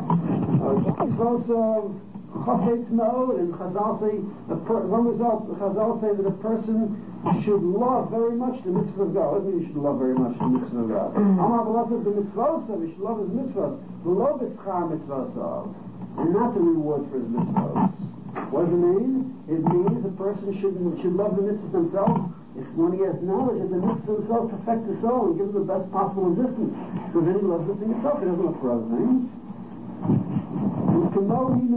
So Chafetz Ma'od and Chazal say, one result, Chazal say that a person should love very much the mitzvah of God. What does it mean you should love very much the mitzvah of God? Amar b'latav the mitzvah, he should love his mitzvah. Below the schar mitzvah, and not the reward for his mitzvah. What does it mean? It means a person should love the mitzvah themselves. If when he has knowledge that the mitzvah themselves affect the soul and give him the best possible existence, so then he loves the thing itself. He doesn't look for other things. And this is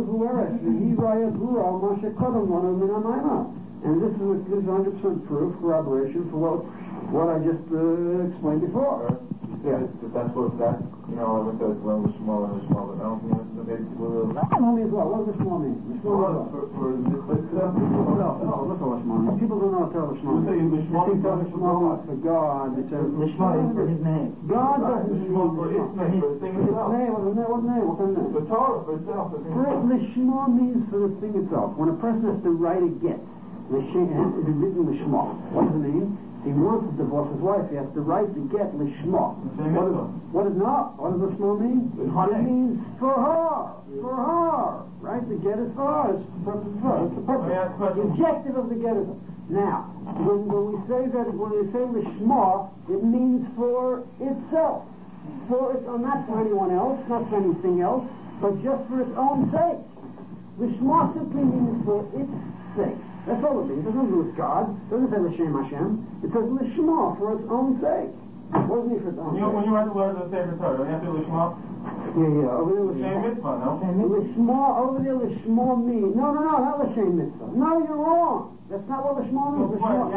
100% proof, corroboration for what I just explained before. Yeah, that's what that, when the small and the small, but I don't think that's the big will. Small means what? What does the small mean? The small means what? For this No, look at what small means. People don't know what Torah small means. They think Torah small is for God. It's a Lishma is for his name. God doesn't mean for its name, for the thing itself. What name? What kind of name? The Torah for itself. Lishma means for the thing itself. When a person has to write a get, Lishma is written Lishma. What does it mean? He wants to divorce his wife. He has to write the get Lishma. What does the small mean? It means for her. For her. Right? The get is for her. It's the purpose for her. It's the purpose. The objective of the get is now. When we say Lishma, it means for itself. Not for anyone else, not for anything else, but just for its own sake. Lishma simply means for its sake. That's all it means. It doesn't do with God. It doesn't say L'Shem Hashem. It says Lishma for its own sake. What does it mean for its own sake? When you write the words of the Sefer Torah, don't you have to Lishma? Yeah. Over there L'Shem Mitzvah, no? Lishma, over there Lishma means... No, not L'Shem Mitzvah. No, you're wrong. That's not what Lishma means. No.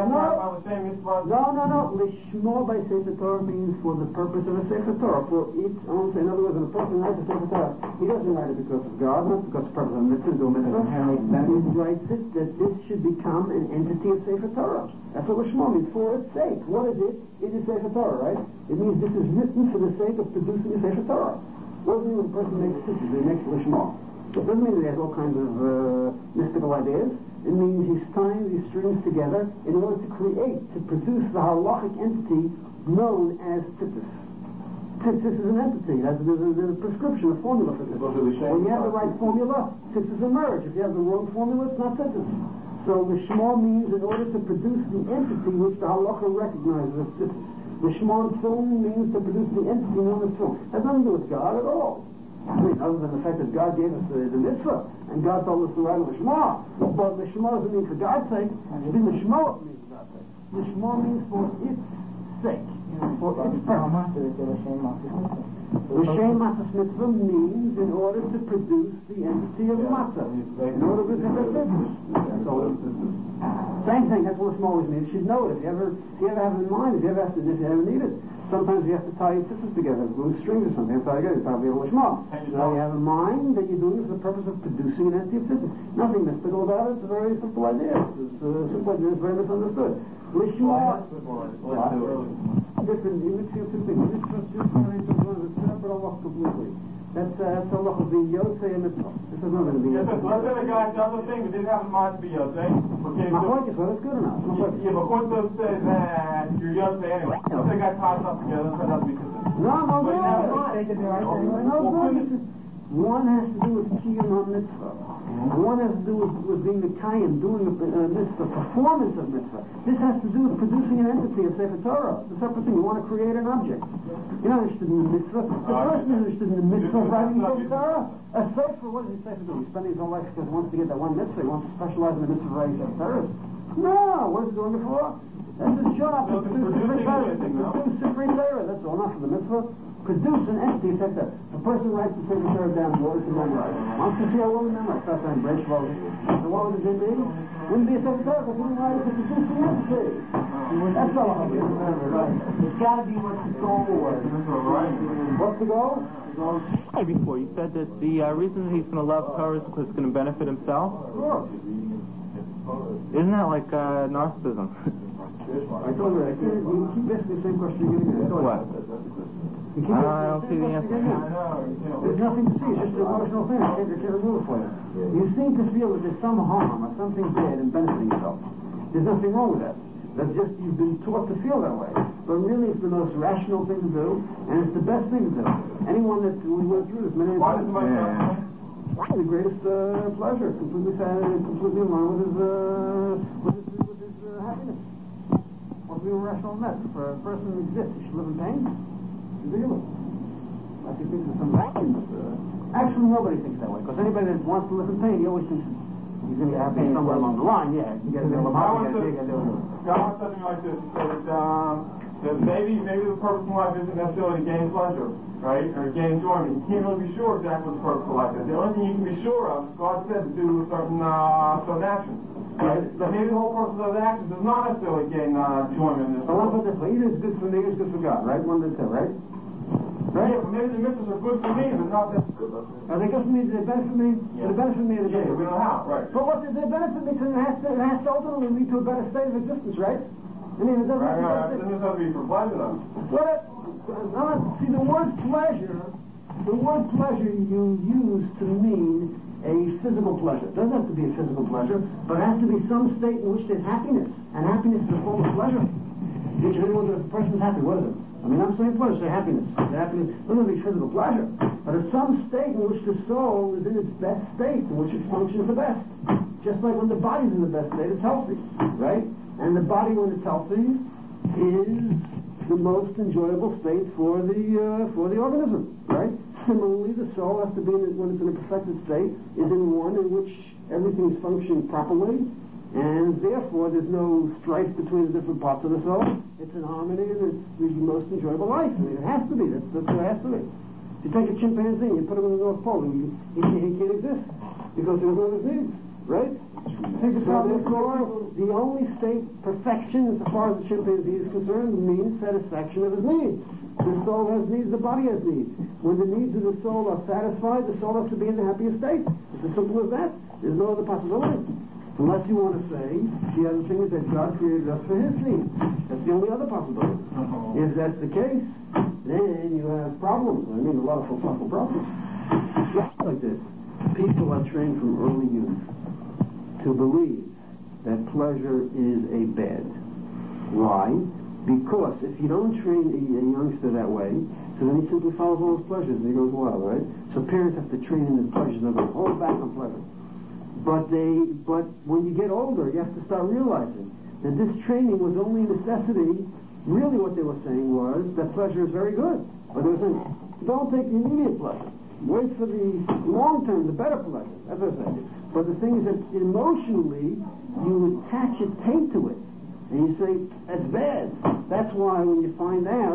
Lishma by Sefer Torah means for the purpose of a Sefer Torah, for its own sake. In other words, when a person writes a Sefer Torah, he doesn't write it because of God, not because of the purpose of a mitzvah, do a mitzvah. He writes it that this should become an entity of Sefer Torah. That's what Lishma means, for its sake. What is it? It is Sefer Torah, right? It means this is written for the sake of producing a Sefer Torah. What does it mean when a person makes this? He makes Lishma. It doesn't mean that he has all kinds of mystical ideas. It means he's tying these strings together in order to produce the halachic entity known as tzitzis. Tzitzis is an entity. There's a prescription, a formula for this. When you have the right formula, tzitzis emerge. If you have the wrong formula, it's not tzitzis. So the Shema means in order to produce the entity which the halacha recognizes as tzitzis. The Shema film means to produce the entity known as film. It has nothing to do with God at all. Other than the fact that God gave us the mitzvah, and God told us to write the Shema. But the Shema doesn't mean for God's sake, and the Shema means for God's sake. The Shema means for its sake, for its purpose. L'shem matzah mitzvah means in order to produce the entity of matzah. In order to produce that mitzvah. Same thing, that's what always means. You should know it. If you ever have it in mind, if you ever need it. Sometimes you have to tie your sisters together with strings or something. That's how you get it. Probably a little small. So you have a mind that you're doing it for the purpose of producing an entity of existence. Nothing mystical about it. It's a very simple idea. It's a simple idea. It's very misunderstood. Lishma. Different. You mix your two things. It's separate Allah completely. That's Allah of being Yosei and Mitzvah. This is nothing to be Yosei. Let's say the guy does the thing but didn't have in mind to be Yosei. My point is, well, it's good enough. Yeah, but according to says that you're Yosei anyway. Let's say the guy ties up together and turns out to be consistent. One has to do with Kiyum HaMitzvah. One has to do with being the Kayim, doing the mitzvah, performance of mitzvah. This has to do with producing an entity of Sefer Torah. It's a separate thing. You want to create an object. You're not interested in the mitzvah. The person is interested in the mitzvah of writing Sefer Torah. A Sefer, what does he say to do? He's spending his whole life because he wants to get that one mitzvah. He wants to specialize in the mitzvah of writing Sefer Torah. No! What is he doing it for? That's his job. To produce Sefer Torah. That's all. Not for the mitzvah. Produce an entity such that a person writes the Sefer Torah down in order to memorize. Wants to see how well he memorizes. Start time, break, slow. So what would it be? Wouldn't be a Sefer Torah because he didn't write it to produce the entity. That's all I remember, right? It's got to be what the goal was. What's the goal? Before you said that the reason that he's going to love Torah is because it's going to benefit himself. Sure. Isn't that like narcissism? I told you, you keep asking the same question again. What? I don't see the answer. There's nothing to see. It's just an emotional thing. I can't remove it for you. You seem to feel that there's some harm or something bad in benefiting yourself. There's nothing wrong with that. That's just you've been taught to feel that way. But really, it's the most rational thing to do, and it's the best thing to do. Anyone that we went through this many times. The greatest pleasure, completely in line with his happiness. What's being rational in that? For a person to exist, he should live in pain. I think this is some actually nobody thinks that way, because anybody that wants to live in pain, he always thinks he's going to have pain somewhere along the line. Yeah, you get a little God wants something like this. That maybe the purpose of life isn't necessarily to gain pleasure, right, or gain enjoyment. You can't really be sure exactly what the purpose of life is. The only thing you can be sure of, God said, to do certain actions. Right? But maybe the whole purpose of those actions is not necessarily gain enjoyment in this world. I'll put it this way. Either it's good for me or it's good for God, right? One of the two, right? Right? Yeah, but maybe the mitzvahs are good for me, but not that good. Are they good for me? Do they benefit me? Yeah. Do they benefit me? Yeah, we don't know how, right. But what did they benefit me? Because it has to ultimately lead to a better state of existence, right? I mean, it doesn't right. It doesn't have to be for pleasure, though. See, the word pleasure you use to mean a physical pleasure. It doesn't have to be a physical pleasure, but it has to be some state in which there's happiness. And happiness is a form of pleasure. If a person is happy, what is it? I mean, I'm saying pleasure, say happiness. Happiness doesn't have to be physical pleasure, but it's some state in which the soul is in its best state, in which it functions the best. Just like when the body's in the best state, it's healthy, right? And the body, when it's healthy, is the most enjoyable state for the organism, right? Similarly, the soul has to be, when it's in a perfected state, is in one in which everything is functioning properly, and therefore there's no strife between the different parts of the soul. It's in harmony, and it's the most enjoyable life. I mean, it has to be. That's what it has to be. If you take a chimpanzee and you put him in the North Pole, he can't exist because he doesn't have his needs, right? So therefore, the only state, perfection, as far as the chimpanzee is concerned, means satisfaction of his needs. The soul has needs, the body has needs. When the needs of the soul are satisfied, the soul has to be in the happiest state. It's as simple as that. There's no other possibility. Unless you want to say, the other thing is that God created us for His needs. That's the only other possibility. If that's the case, then you have problems. I mean, a lot of philosophical problems. Like this. People are trained from early youth to believe that pleasure is a bad. Why? Because if you don't train a youngster that way, so then he simply follows all his pleasures and he goes wild, right? So parents have to train him in pleasures and they're going to hold back on pleasure. But when you get older, you have to start realizing that this training was only a necessity. Really what they were saying was that pleasure is very good. But they were saying, don't take the immediate pleasure. Wait for the long term, the better pleasure. That's what I'm saying. But the thing is that emotionally, you attach a taint to it. And you say, that's bad. That's why when you find out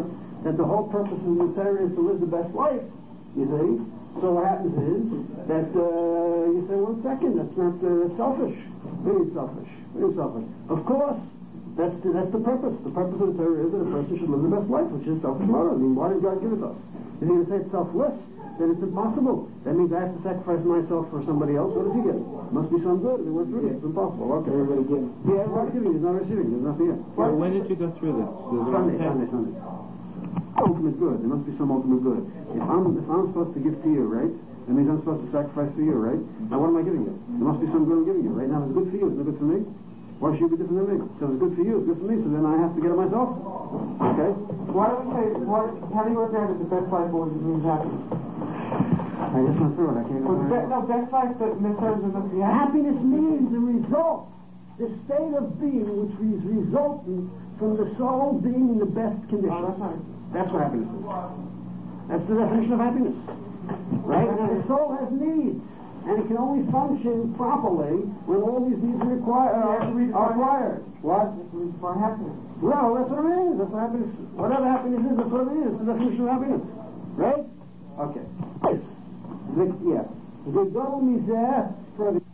that the whole purpose of the Torah is to live the best life, you see. So what happens is that you say, 1 second, that's not selfish. Very selfish. Very selfish. Of course, that's the purpose. The purpose of the Torah is that a person should live the best life, which is selfish motive. I mean, why did God give it to us? If you're going to say it's selfless, then it's impossible. That means I have to sacrifice myself for somebody else. What does he get? Must be some good. If it went through it, it's impossible. Okay, everybody gives. Yeah, everybody's giving. There's no receiving. There's nothing here. Well, when did you go through this? Sunday. Ultimate good. There must be some ultimate good. If I'm supposed to give to you, right? That means I'm supposed to sacrifice for you, right? Now what am I giving you? There must be some good I'm giving you, right? Now if it's good for you, it's not good for me. Why should it be different than me? So if it's good for you, it's good for me, so then I have to get it myself. Okay? Why don't we say, how do you work out that the best life always means happiness? I just went through it. I can't go through it. No, best life that necessarily doesn't be Happiness means the result, the state of being which is resulting from the soul being in the best condition. Oh, that's right. That's what happiness is. That's the definition of happiness. Right? Now the soul has needs, and it can only function properly when all these needs are acquired. What? For happiness. Well, that's what it is. That's what happiness. Whatever happiness is, that's what it is. The definition of happiness. Right? Okay. Yes. The goal mizeh for the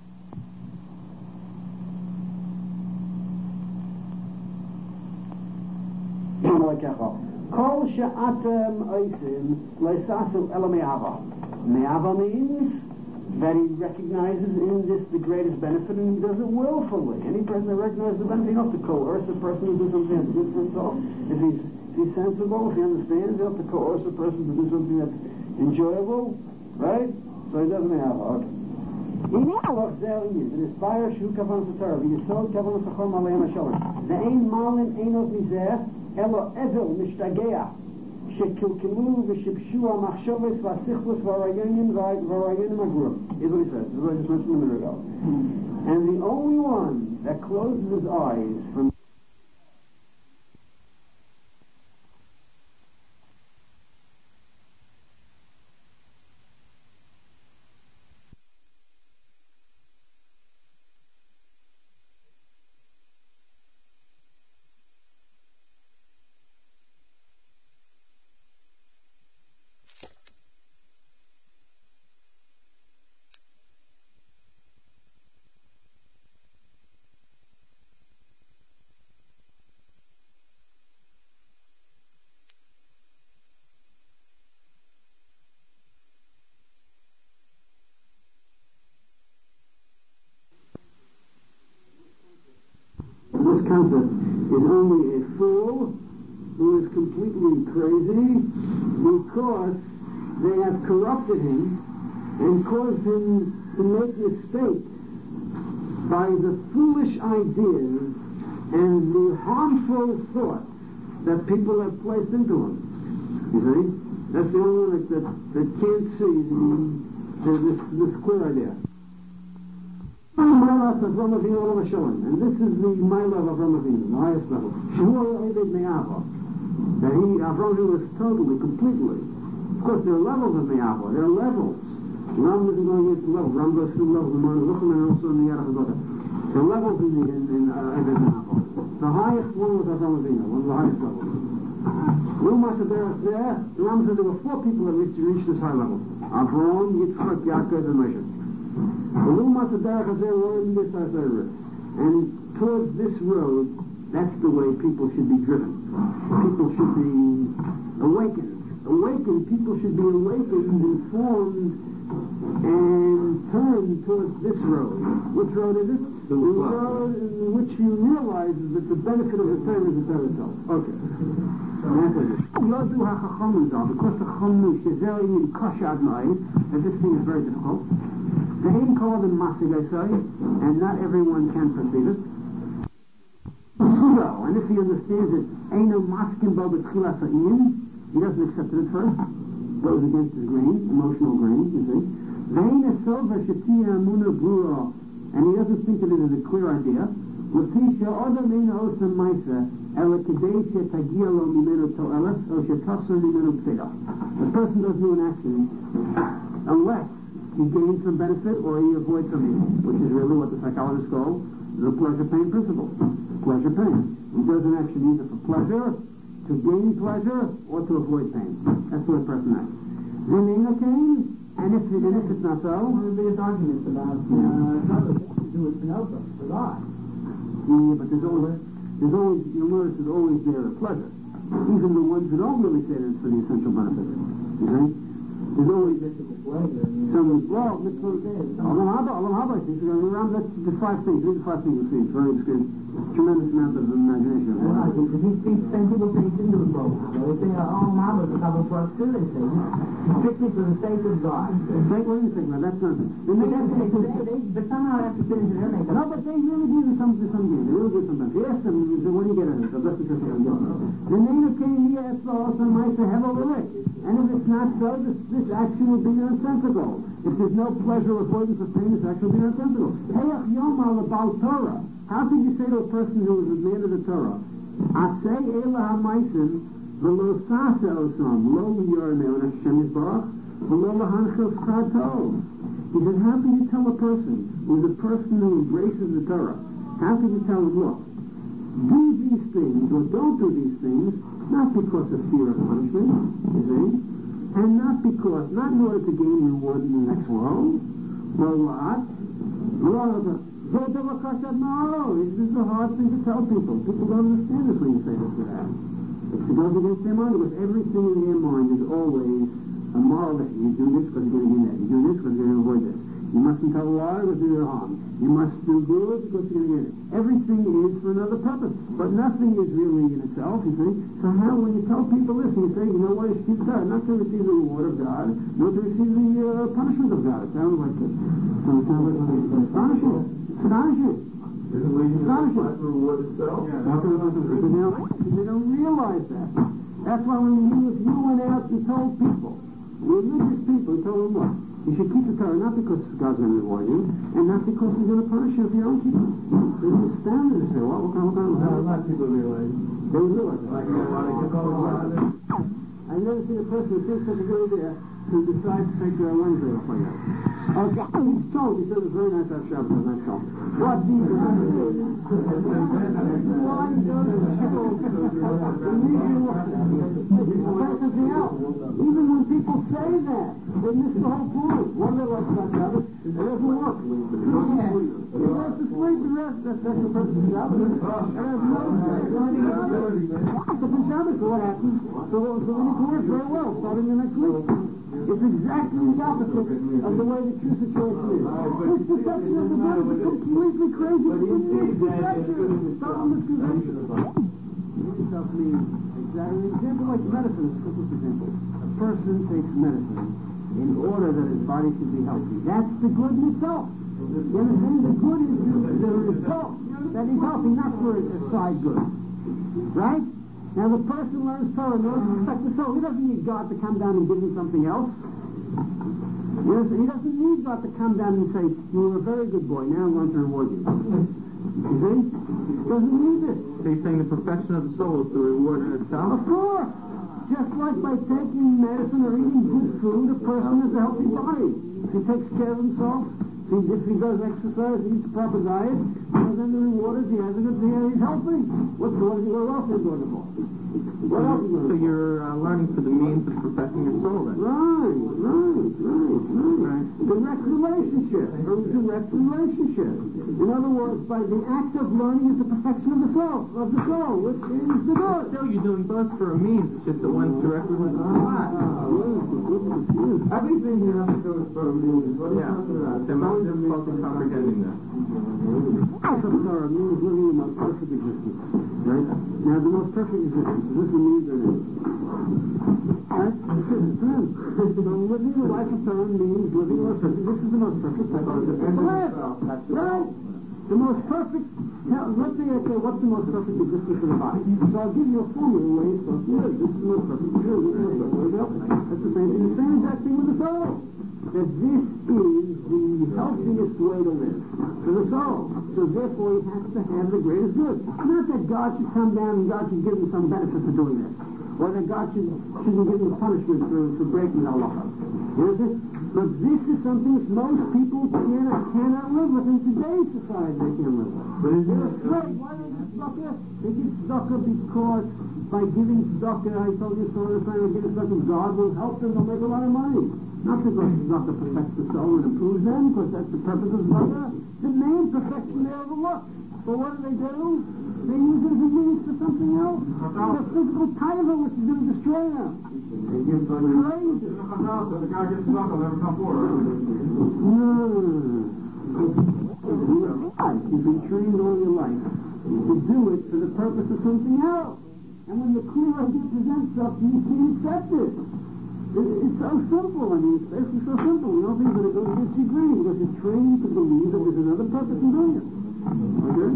Kol she'atem oisim leisasu ela me'ava. Me'ava means that he recognizes in this the greatest benefit and he does it willfully. Any person that recognizes the benefit, you don't have to coerce a person to do something that's good for himself. If he's sensible, if he understands, you don't have to coerce a person to do something that's enjoyable, right? So he doesn't have okay. In inspire shu kavan satar, v'yisod kavan sachor malayim hashalom. Ve'ein malin einot mizeh, elo evel mishtagea, shekilkilu v'shipshu ha'machshoves v'asichlos v'arayonim agrum. Here's what he says. This is what I just mentioned a minute ago. And the only one that closes his eyes from this concept is only a fool who is completely crazy because they have corrupted him and caused him to make mistakes by the foolish ideas and the harmful thoughts that people have placed into him. You see? That's the only one that can't see this clear idea. And this is the Mila of Avram Avinu, the highest level. That Avram Avinu was totally, completely. Of course, there are levels of Me'ava. There are levels. Ram isn't going into levels. Ram goes through levels in Morning Luchim and also in the Yerach HaGodah. There are levels in Me'ava. The highest one was Avram Avinu, one of the highest levels. The Ram said there were 4 people that reached this high level. Avram, Yitzchak, Yaakov, and Moshe. And towards this road, that's the way people should be driven. People should be awakened. People should be awakened, informed, and turned towards this road. Which road is it? The road in which you realize that the benefit of the Torah is the Torah itself. Okay. Because the Chacham that this thing is very difficult. They ain't called in Masig, I say, and not everyone can perceive it. And if he understands it, ain't no maskin bo b'tchilas ha'in, he doesn't accept it at first. Goes against his grain, emotional grain, you see. Ve'ein esov v'shetiyah amuna brura, and he doesn't think of it as a clear idea. L'tisha odom ein osam maisa, ela kedei shetagia lo mimenu to'eles, o shetachser mimenu p'teidah. The person doesn't do an action unless he gains some benefit or he avoids some evil, which is really what the psychologists call the pleasure-pain principle. Pleasure-pain. He does an action either for pleasure, to to gain pleasure or to avoid pain. That's what a person has. V'neina kain, and if it's not so, One of the biggest arguments about Shabbos has to do with Pinocchio, for God. yeah, but you'll notice there's always there a pleasure. Even the ones who don't really say that it's for the essential benefit. Okay? There's always some, well, Olam Haba, I think, around the 5 things. These are 5 things you'll see. It's very good. Tremendous amount of imagination. Because he speaks, then people say he's into the program. They say, Olam Haba is a cover for us too, they say. Strictly for the sake of God. What do you think about that? That's not it. But somehow they have to fit into their makeup. No, but they really give you some game. They really give sometimes. You ask them, what do you get out of it? So that's because they don't. The name of King Yes, also might have a lyric. And if it's not so, this action will be nonsensical. If there's no pleasure or avoidance of pain, this action will be nonsensical. Heyach Yomal about Torah. How can you say to a person who is a man of the Torah, Asay Elah HaMaisim, V'lo Sasa Osam, Lo Yorneu Hashem Yisbarach, V'lo Lahanchel Schato. He said, how can you tell a person who is a person who embraces the Torah, how can you tell him, look, do these things or don't do these things, not because of fear of punishment, you see, and not in order to gain reward in the next world, or what? No, this is a hard thing to tell people. People don't understand this when you say this to them. It goes against their mind, because everything in their mind is always a moral that you do this because you're going to get that. You do this because you're going to avoid this. You mustn't tell a lie because you're going to harm. You must do good because you're going to get it. Everything is for another purpose, but nothing is really in itself, you see. So how, when you tell people this, and you say, you know what, you should keep that, not to receive the reward of God, not to receive the punishment of God. It sounds like this. So it sounds like astonishing. Astonishing. The reward itself? They don't realize that. That's why if you went out and told people, religious people, you told them what? You should keep the Torah not because God's going to reward you, and not because He's going to punish you if you don't keep it. They're astounded to say, what kind of A lot of people realize. They would realize that. I've never seen a person who thinks such a good idea who decides to take their Wednesday off like that. Okay, he's told, he said it's very nice to have Shabbos on that show. What these are why does even when people say that, they miss the whole point. One they like about Shabbos, it doesn't work. He wants to sleep the rest, that's the purpose of Shabbos. And there's no Shabbos, so what happens? So then you can work very well, starting the next week. It's exactly the opposite of the way the true situation is. This perception of the body is completely crazy. Yourself means exactly an example like medicine. Is a simplest example. A person takes medicine in order that his body should be healthy. That's the good in itself. You understand? The good is the result that he's healthy, not for a side good. Right? Now the person learns Torah in order to respect the soul. He doesn't need God to come down and give him something else. He doesn't need God to come down and say, you were a very good boy, now I'm going to reward you. You see? He doesn't need it. So you're saying the perfection of the soul is the reward in itself? Of course. Just like by taking medicine or eating good food, a person has a healthy body. If he takes care of himself, if he does exercise, eats a proper diet, well, then the reward is he has a good day and he's healthy. What else is he going for? What else is he going for? So you're learning for the means of perfecting your soul then? Right. Direct relationship. In other words, by the act of learning is the perfection of the soul, which is the good. Still, you're doing both for a means, it's just that one's directly with the God. Everything you have to do is for a means. What are you talking about? They're most difficult in comprehending that. Torah means living the most perfect existence. Right? Now, the most perfect existence, is this a means or not? Right? So living the life of Torah means living the most perfect. This is the most perfect. Right? The most perfect. Now, let's say, okay, what's the most perfect existence for the body? So I'll give you a formula way it's supposed to live. This is the most perfect. This is the most perfect. That's the same thing. The same exact thing with the soul. That this is the healthiest way to live for the soul. So therefore he has to have the greatest good. Not that God should come down and God should give him some benefit for doing this. Or that God shouldn't give him punishment for breaking the law. You know, but this is something that most people cannot live with in today's society. They can't live with. But they're afraid. Why do they get stuck? They get stuck because by giving tzedakah, I told you so the time, giving tzedakah, God will help them, they'll make a lot of money. Not because tzedakah perfects the soul and improves them, because that's the purpose of tzedakah. The main perfection they overlook. But what do? They use it as a means for something else. The physical taiva, which is going to destroy them. Crazy. The guy gets stuck, will never come forward. You've been trained all your life to do it for the purpose of something else. And when the clear idea presents something, you can't accept it. It's so simple. I mean, it's basically so simple. You don't think that it goes against your grain because you're trained to believe that there's another purpose in doing it. Okay?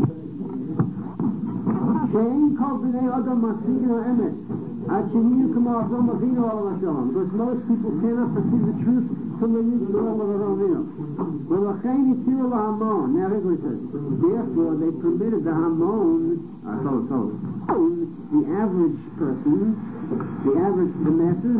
Shane called B'nai Adam Masigno Emet. Achiniyu Kama Avram Avinu Olam Hashem. Because most people cannot perceive the truth till they read the Olam Avinu. V'lachein Yitiru LaHamon. Now here's what it says. Therefore, they permitted the Hamon, the average person, the masses,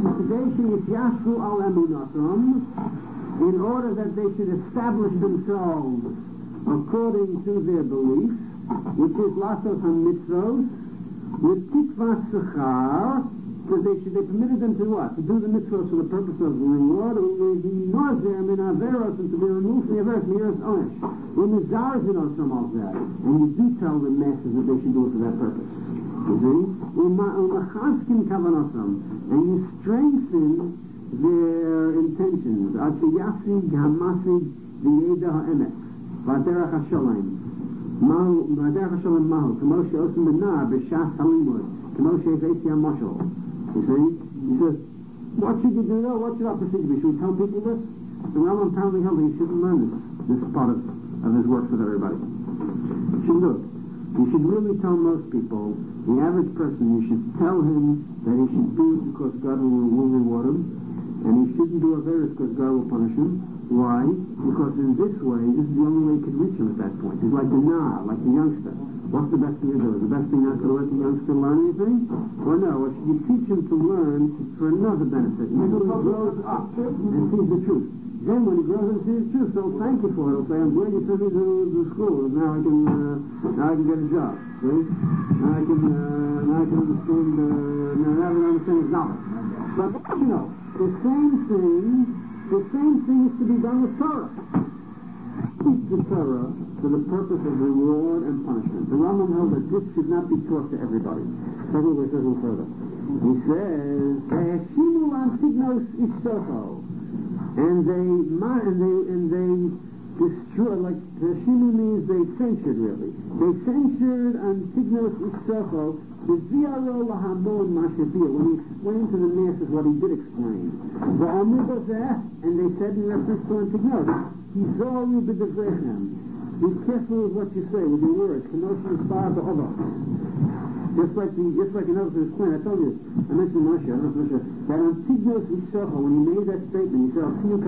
in order that they should establish themselves according to their beliefs, which is Lasos HaMitzvos, with Tikvat Sechar, because they permitted them to what? To do the mitzvahs for the purpose of reward, and to be removed from the Averos, Miras Onesh. And you do tell the masses that they should do it for that purpose. You see? And you strengthen their intentions. You see? He says, what should you do though? What should our procedure be? Should we tell people this? The Rambam apparently held that you shouldn't learn this part of his works with everybody. You shouldn't do it. You should really tell most people, the average person, you should tell him that he should do it because God will reward him, and he shouldn't do Averos because God will punish him. Why? Because in this way, this is the only way you could reach him at that point. He's like the Nah, like the youngster. What's the best thing to do? Is the best thing not to let the youngster learn anything? Or no, or should you teach him to learn for another benefit? Until he grows up and sees the truth. Then when he grows up and sees the truth, so thank you for it. He'll say, I'm glad you sent me to school. Now I can get a job. See? Now I can understand, now I can understand his knowledge. But, you know, the same thing is to be done with Torah. Teach the Torah for the purpose of reward and punishment. The Rambam held that this should not be taught to everybody. That's what he says a little further. He says, "Hashimu antignos issocho," and they destroyed. Like Hashimu means they censured. Really, they censured antignos issocho. The Ziaro Lahamon Mashabir, when he explained to the masses what he did explain. The Amudazeh, and they said in reference to Antignos, Hizoru b'devrechem. Be careful with what you say, with your words. Kenoshim Spar b'Ovos. Just like another to explain, I told you, I mentioned Moshe, that Antignos Ishocha, when he made that statement, he said,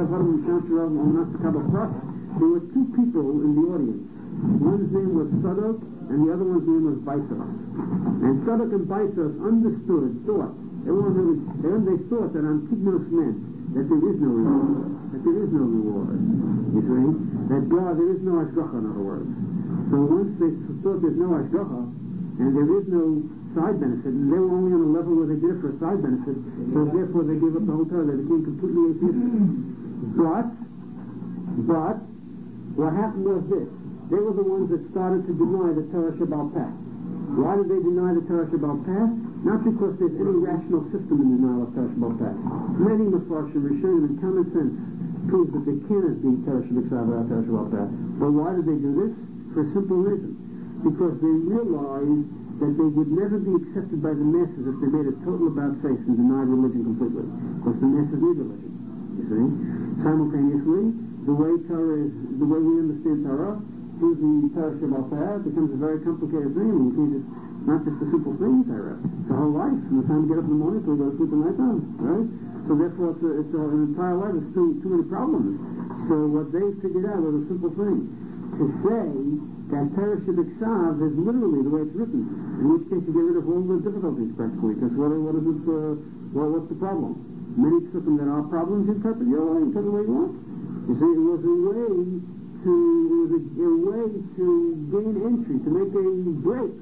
there were two people in the audience. One's name was Sadok, and the other one's name was Baisos. And Sadok and Baisos thought, they thought that Antignos meant that there is no reward. You see? That God, there is no Ashgacha, in other words. So once they thought there's no Ashgacha, and there is no side benefit, and they were only on a level where they did it for a side benefit, so therefore they gave up the whole Torah, they became completely atheistic. But, what happened was this. They were the ones that started to deny the Torah Shabbal Peh. Why did they deny the Torah Shabbal Peh? Not because there's any rational system in denial of Torah Shabbal Peh. Many Mefarshim, Rishonim, and common sense proves that there cannot be Torah Shabbal Peh. But why did they do this? For a simple reason. Because they realized that they would never be accepted by the masses if they made a total about-face and denied religion completely. Because the masses need religion. You see? Simultaneously, the way we understand Torah, through the Torah Shabbal Peh, becomes a very complicated thing. I mean, it's not just a simple thing, Torah. It's a whole life. From the time you get up in the morning till you go to sleep at night time, right? So therefore, it's an entire life. It's too many problems. So what they figured out was a simple thing. To say that Torah Shabbat is literally the way it's written, in which case you get rid of all the difficulties practically. Because what's the problem? Many psukim that are problems, you interpret your way, interpret the way you want. You see, it was a way to gain entry, to make a break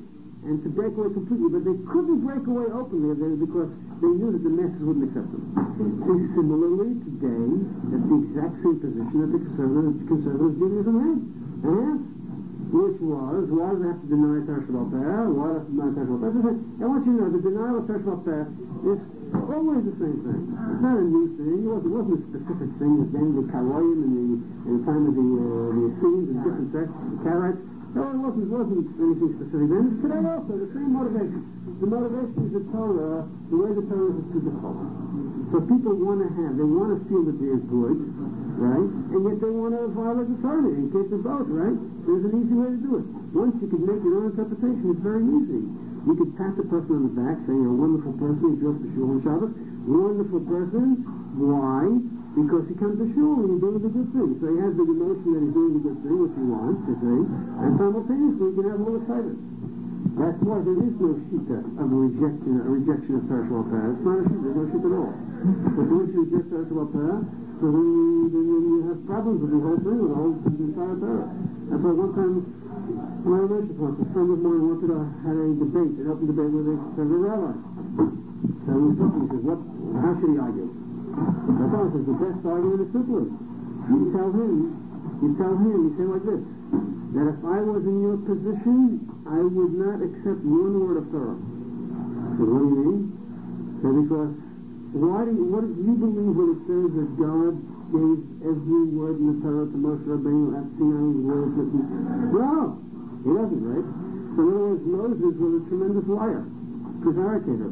and to break away completely, but they couldn't break away openly because they knew that the masses wouldn't accept them. See, similarly, today, that's the exact same position that the conservative Judaism had. Which was, why do they have to deny Torah Shabbat Peh? Why do they have to deny Torah Shabbat Peh? I want you to know, the denial of Torah Shabbat Peh is always the same thing. It's not a new thing. It wasn't a specific thing. It was then the Karoyim in the time of the Essenes and different sects, the Karaites. No, it wasn't anything specific then. It's today also, the same motivation. The motivation is the Torah, the way the Torah is to the Torah. So people want to feel that they're good, right? And yet they want to violate the Torah in case of both, right? There's an easy way to do it. Once you can make your own interpretation, it's very easy. You could pat the person on the back, saying you're a wonderful person, he goes to shul on Shabbos. Wonderful person. Why? Because he comes to shul and he's doing the good thing. So he has the emotion that he's doing the good thing, which he wants, you see, and simultaneously he can have a little excitement. That's why there is no shita of a rejection of Torah Shabbat Peh. It's not a shita, there's no shita at all. But once you reject Torah Shabbat Peh, so then you have problems with the whole thing, with the entire Torah. That's why one time, when I mentioned once, a friend of mine wanted to have a debate, an open debate with a conservative rabbi. So he was talking, he says, how should he argue? I thought it was the best argument is simple. You tell him, you say like this, that if I was in your position, I would not accept one word of Torah. So what do you mean? So because, what do you believe when it says that God gave every word in the Torah to Moshe Rabbeinu at Sinai words that he... No! He doesn't, right? So in other words, Moses was a tremendous liar, fabricator.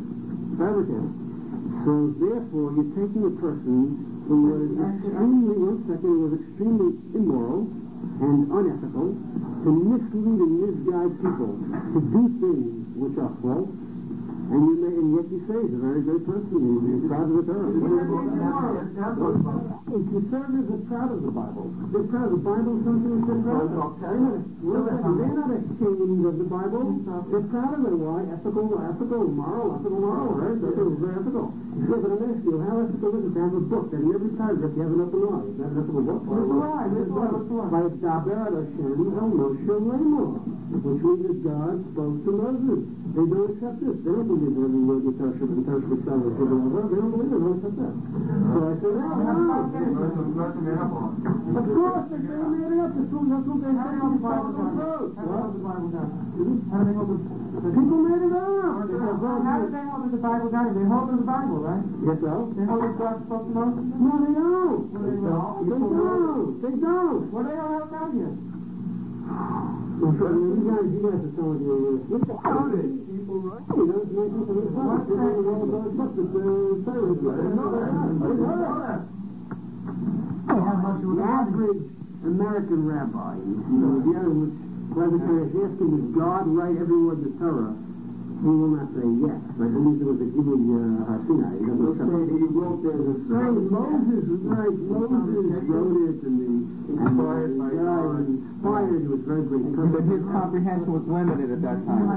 So therefore, you're taking a person who was extremely immoral and unethical to mislead and misguide people to do things which are false, and yet you say he's a very great person. He's proud of the Torah. Conservatives are proud of the Bible. They're proud of the Bible. Something they're proud of. They're not ashamed of the Bible. They're proud of it. Why? Ethical, moral, right? They're very ethical. Yeah, but I'm asking you, how ethical is it to have a book that in every paragraph you have an ethical law? Is that an ethical book? By Daber Hashem El Moshe Rabbeinu, which means that God spoke to Moses. They don't accept this. They don't believe every word the Torah should be done. They don't believe it. They don't accept that. So I said, of course, they made it up. That's what they say on the Bible. People made it up. How did they hold the Bible down? They hold the Bible, right? Yes, so? They hold it God spoke to Moses? No, they don't. They don't. Well, they don't have it down yet. You guys are telling me people, right? The average American rabbi, which ask him, did God write every word in the Torah? He will not say yes, but at least it was a Gibud Sinai. He doesn't say that he wrote there. Moses wrote it, and inspired. He was very great. But his comprehension was limited at that time.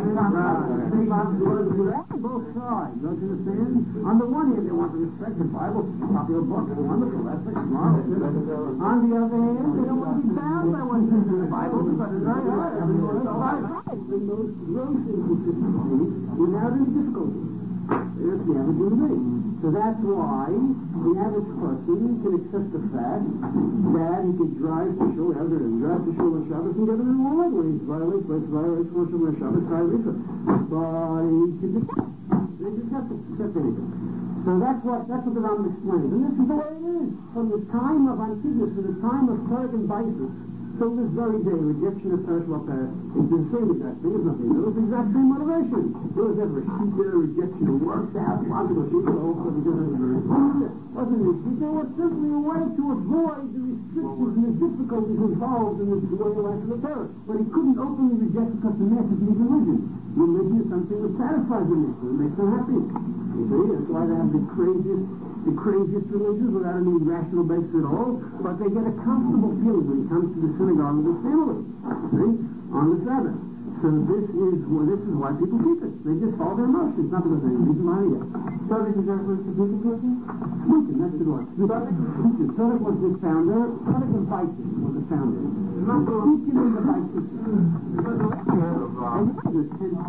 Both sides, don't you understand? On the one hand, they want to respect the Bible, it's a popular book, it's wonderful, that's marvelous. On the other hand, they don't want to be bound by what's in the Bible, because it's very hard. The most gross inconsistency without any difficulty. That's the average human being. So that's why the average person can accept the fact that he can drive to shul, on Shabbos and get a reward when he violates Moshe on Shabbos, but he can be they just have to accept anything. So that's what the Rambam explains. And this is the way it is. From the time of Antigus to the time of Perg and Baisus, till this very day, rejection of Torah Shabbat Peh is the same exact thing. There's nothing new. It's the exact same motivation. There was never a shita rejection. It worked out. Logical shita. Wasn't a shita. It was simply a way to avoid the restrictions and the difficulties involved in the way of life of the Torah. But he couldn't openly reject because the masses need religion. Religion is something that satisfies the masses. It makes them happy. You see, that's why they have the craziest religions without any rational basis at all, but they get a comfortable feeling when it comes to the synagogue of the family, see, on the Sabbath. So this is why people keep it. They just follow their emotions, not because they reason behind it. Tzaddik is referred to Buddha person? Spukin, that's the word. Tzaddik was the founder. Tzaddik and Baisis was the founder. Spukin and the Baisis. And this attempt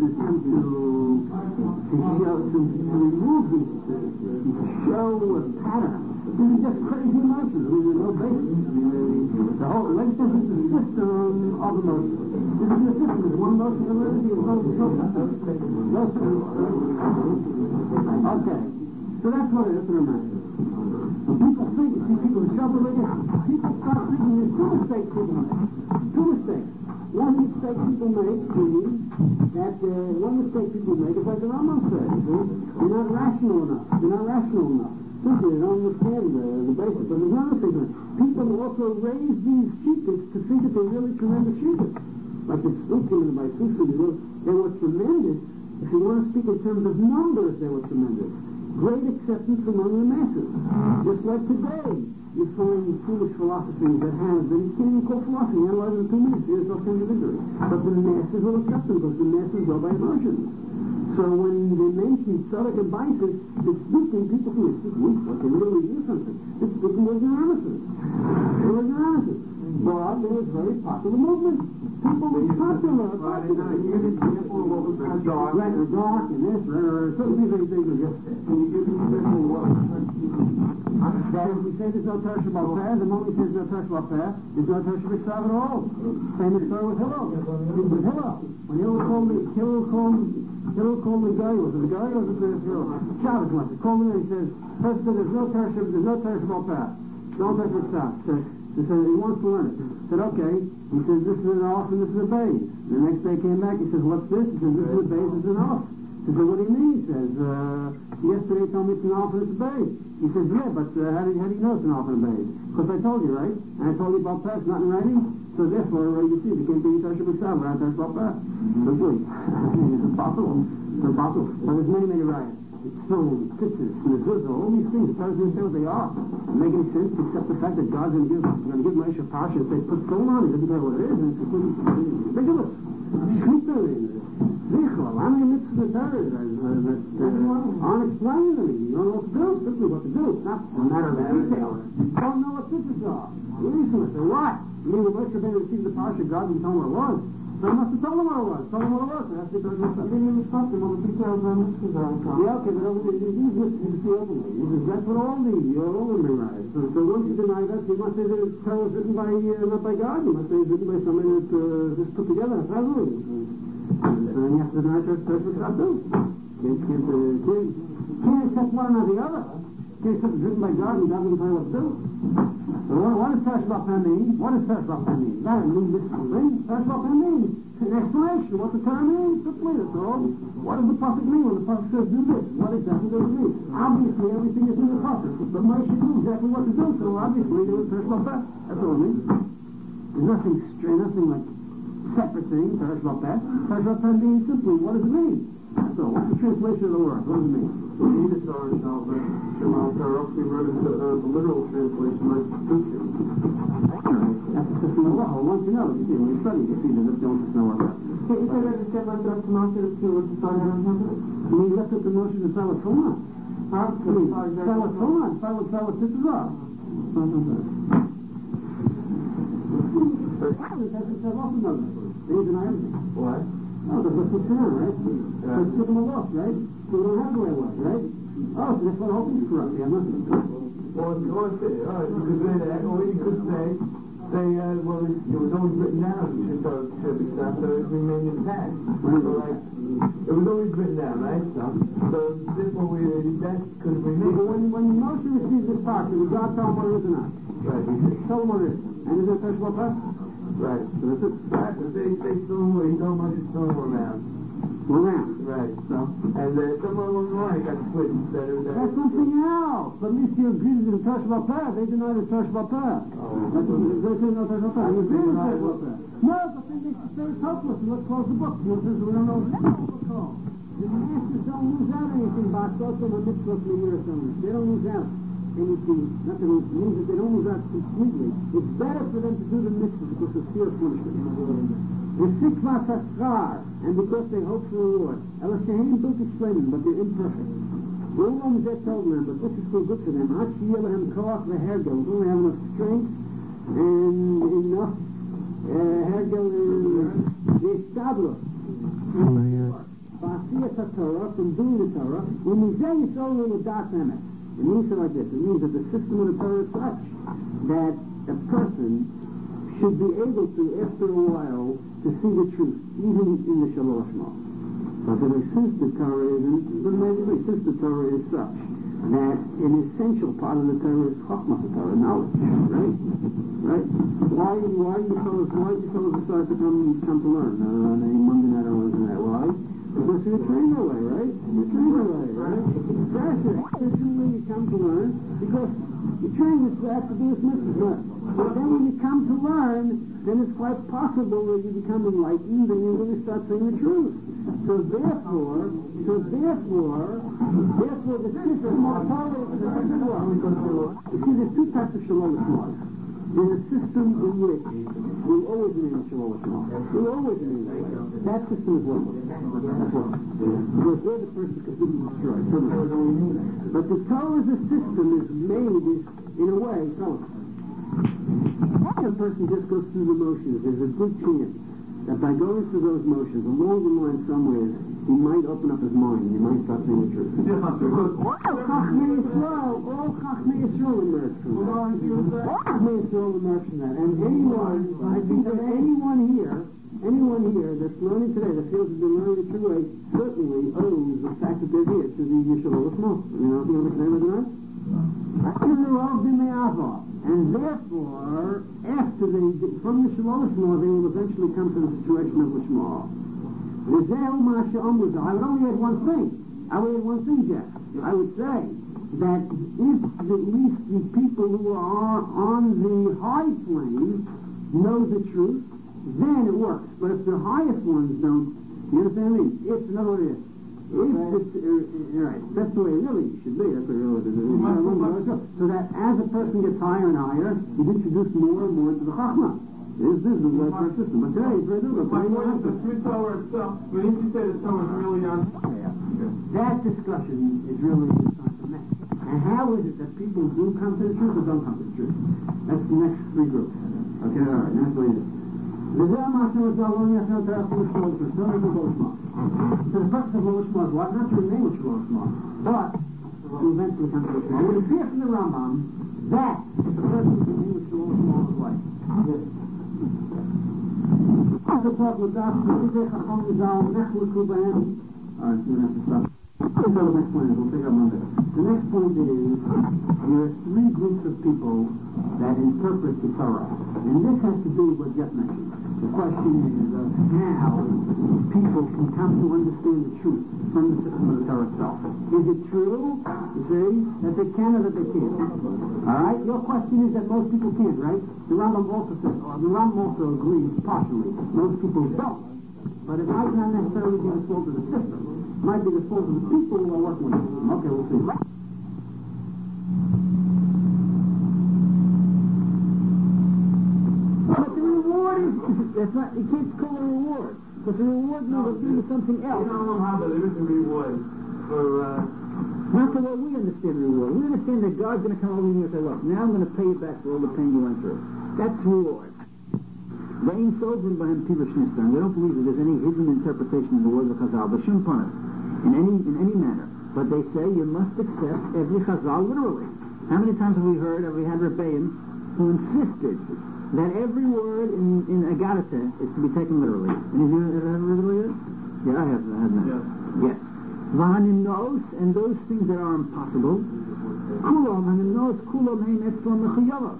to remove these, to show a pattern. These are just crazy emotions. These are no basis. The whole religion is a system of emotions. This is a system. There's one emotion in religion, there's no system. Okay. So that's what it is to remember. When people think, see people in trouble religion, people start thinking there's two mistakes people make. Two mistakes. One mistake people make is that one mistake people make is like the Rambam said. They're not rational enough. They're not rational enough. Simply they don't understand the basics. But there's another thing. People also raise these shittas to think that they're really tremendous shittas. Like the Spukim and the Baisusim, they were tremendous. If you want to speak in terms of numbers, they were tremendous. Great acceptance among the masses. Just like today, you find foolish philosophies that have, then you can't even call philosophy, you analyze in 2 minutes, here's all kinds of misery. But the masses will accept them because the masses go by emotions. So when they mention Tzaddik and Baisis, it's speaking, people think it's weak, but they really do something. It's speaking was an amateur. It was an amateur. But it was a very popular movement. People were popular. Friday night, you didn't example of what was kind of dark. Right, the dark and this, certain things are just. Can you give me an example of what? That if we say there's no Tersh Balpeh, the moment we say there's no Tersh Balpeh, there's no Tersh B'Ksav at all. Famous story with Hillel. With Hillel. When Hillel called the guy, was it the guy or was it the Hillel? Shabbos once. He called him and he says, first said there's no Tersh Balpeh. No Tersh B'Ksav. He said he wants to learn it. He said, okay. He says, this is an off and this is a base. The next day he came back, he says, what's this? He says, this is a base, this is an off. He said, what do you mean? He says, yesterday you told me it's an off and it's a base. He says, yeah, but how do you know it's an off and a base? Because I told you, right? And I told you about that, it's not in writing. So therefore, you see, you can't be Tersh B'Ksav without Tersh Balpeh. Simply. It's impossible. It's impossible. But there's many riots. Stones, sisters, mezuzah, all these things. It doesn't say what they are. It doesn't make any sense except the fact that God's going to give Moshe Parsha and say, put stone on it. It doesn't tell what it is. And it's ridiculous. Shkita, Zichel, how many mitzvahs are there? Unexplained to me. You don't know what to do. Simply what to do. It's not a matter of detail. You don't know what sisters are. Listen, I say, what? I mean, when Moshe Rabbeinu received the Parsha, God didn't tell him what it was. So I must have told him what it was. Told him what it was. That's because I didn't even trust him on the details of the mitzvahs are. Yeah, okay, but these mitzvahs you see openly. That's what all the memorize. So once you deny that, you must say that it's written by, not by God. You must say it's written by somebody that just put together. That's not really. And then you have to deny Tersh B'Ksav too. Can't accept one or the other. Can't accept it's written by God and God doesn't tell you what to do. So what does Tersh Balpeh mean? What does Tersh Balpeh mean? That doesn't mean this thing. Tersh Balpeh means an explanation. What the term means? Simply, that's all. What does the Pasuk mean when the Pasuk says do this? What exactly does it mean? Obviously, everything is in the Pasuk. But Moshe knew exactly what to do, so obviously there was Tersh Balpeh. That's all it means. There's nothing strange, nothing like separate thing, Tersh Balpeh. Tersh Balpeh means simply, what does it mean? So, what's the translation of the word? What does it mean? We need to start now, but Shema Torah, we read the literal translation like Spukim. That's the system of law. Once you know, you see, when you study, you see that don't just know what that is. So you said that the Shema Torah to Moshe to decide on something? I mean, left it to Moshe to sell it for one. Huh? I mean, sell it for one. Sell it to the law. They deny everything. What? Oh, that's what's the term, right? So it's given a loss, right? So we don't have the way it was, right? Oh, so that's what the whole thing's corrupt. Yeah, nothing. Well, if you want to say, all right, you could say that, or you could say, well, it was always written down, so it remained intact. So, like, it was always written down, right? So this one, that could remain. When Moshe received this part, did God tell him what it is or not? Right. Tell him what it is. And is it Tersh Balpeh? Right. So that's it. Right. They still, he told Moshe still around. Around. Right. So? And somewhere along the line, it got switched. That's something else. But at least you agree with the Tersh Balpeh. They deny the Tersh Balpeh. They say no Tersh Balpeh. You agree with Tersh Balpeh. No, but then they say it's hopeless. And let's close the book. We don't know what's called. The masters don't lose out anything by social and mitzvah for a year or something. They don't lose out anything. Nothing means that they don't lose out completely. It's better for them to do the mitzvah because of fear of punishment. The sikva taschar, and because they hope for reward. Ela shehem built explaining, but they're imperfect. Ulam zeh told them, but this is still good for them. Ad sheyeh lehem koach lehergel. They only have enough strength and enough hergel the established. Ba'asiyat HaTorah, from doing the Torah, when we say it's only with das emes. It means it like this. It means that the system of the Torah is such that a person should be able to, after a while, to see the truth, even in the Shalosh Shema. But since the Torah is such that an essential part of the Torah is Chokhmah Torah, knowledge, right? Right? Why did you tell us to start to come to learn on a Monday night or Wednesday night? Why? Because you're trained that way, right? You're trained that way, right? That's the way you come to learn, because you're trained to have to do this mitzvah. But then when you come to learn, then it's quite possible that you become enlightened and you really start saying the truth. So therefore, the system of Torah is you see, there's two types of Shalom Shema. There's a system in which we'll always remain in Shalom Shema. We'll always remain in that system is worthless. That's what. Because there the person is completely destroyed. But the Torah as a system is made in a way, so if a person just goes through the motions, there's a good chance that by going through those motions, along the line somewhere, he might open up his mind, he might start saying the truth. All Chachmei Yisrael emerged from that. All Chachmei Yisrael emerged from that. And I think that anyone here that's learning today, that feels that they're learning the true way, certainly owes the fact that they're here to the Yeshiva L'Shmo. You know, if you understand what I'm saying? And therefore, from the Shalom Shema, they will eventually come to the situation of L'Shma. I would only add one thing. Jeff. I would say that if at least the people who are on the high plane know the truth, then it works. But if the highest ones don't, you understand what I mean? It's another way. Right, that's the way it really should be. That's what it really is. So that as a person gets higher and higher, he's introduced more and more into the Chachma. This is the right system. But today, it's very difficult. The true Torah itself, when you say the Torah is really on... That discussion is really just not for me. And how is it that people do come to the truth or don't come to the truth? That's the next three groups. Okay, all right, that's what it is. So the purpose of Lo Shma is what? Not to remain with Lo Shma, but to eventually come to Lo Shma. It appears from the Rambam that the person who remains with Lo Shma is right. The part with that, alright, so we have to stop. The next point is, we'll take up Monday. The next point is, there are three groups of people that interpret the Torah. And this has to do with what Jeff mentioned. The question is of how people can come to understand the truth from the system of the Torah itself. Is it true, you see, that they can or that they can't? Alright, your question is that most people can't, right? The Rambam also agrees partially. Most people don't. But it might not necessarily be the fault of the system. It might be the fault of the people who are working with it. Okay, we'll see. But the reward is, you can't call it a reward. Because the reward will be something else. You don't know how there is a reward for, not the way we understand the reward. We understand that God's going to come over here and say, look, now I'm going to pay you back for all the pain you went through. That's reward. They ain't sovereign by him Pirush Nistan. They don't believe that there's any hidden interpretation of the words of Chazal, B'Shem Panah, in any manner. But they say you must accept every Chazal literally. How many times have we had Rebbeim who insisted that every word in Agadata is to be taken literally? Any of you ever had it literally? Yeah, I have that. Yes. V'hanimnos, and those things that are impossible. Kulom, hanimnos, kulom heim etzlam mechuyavos.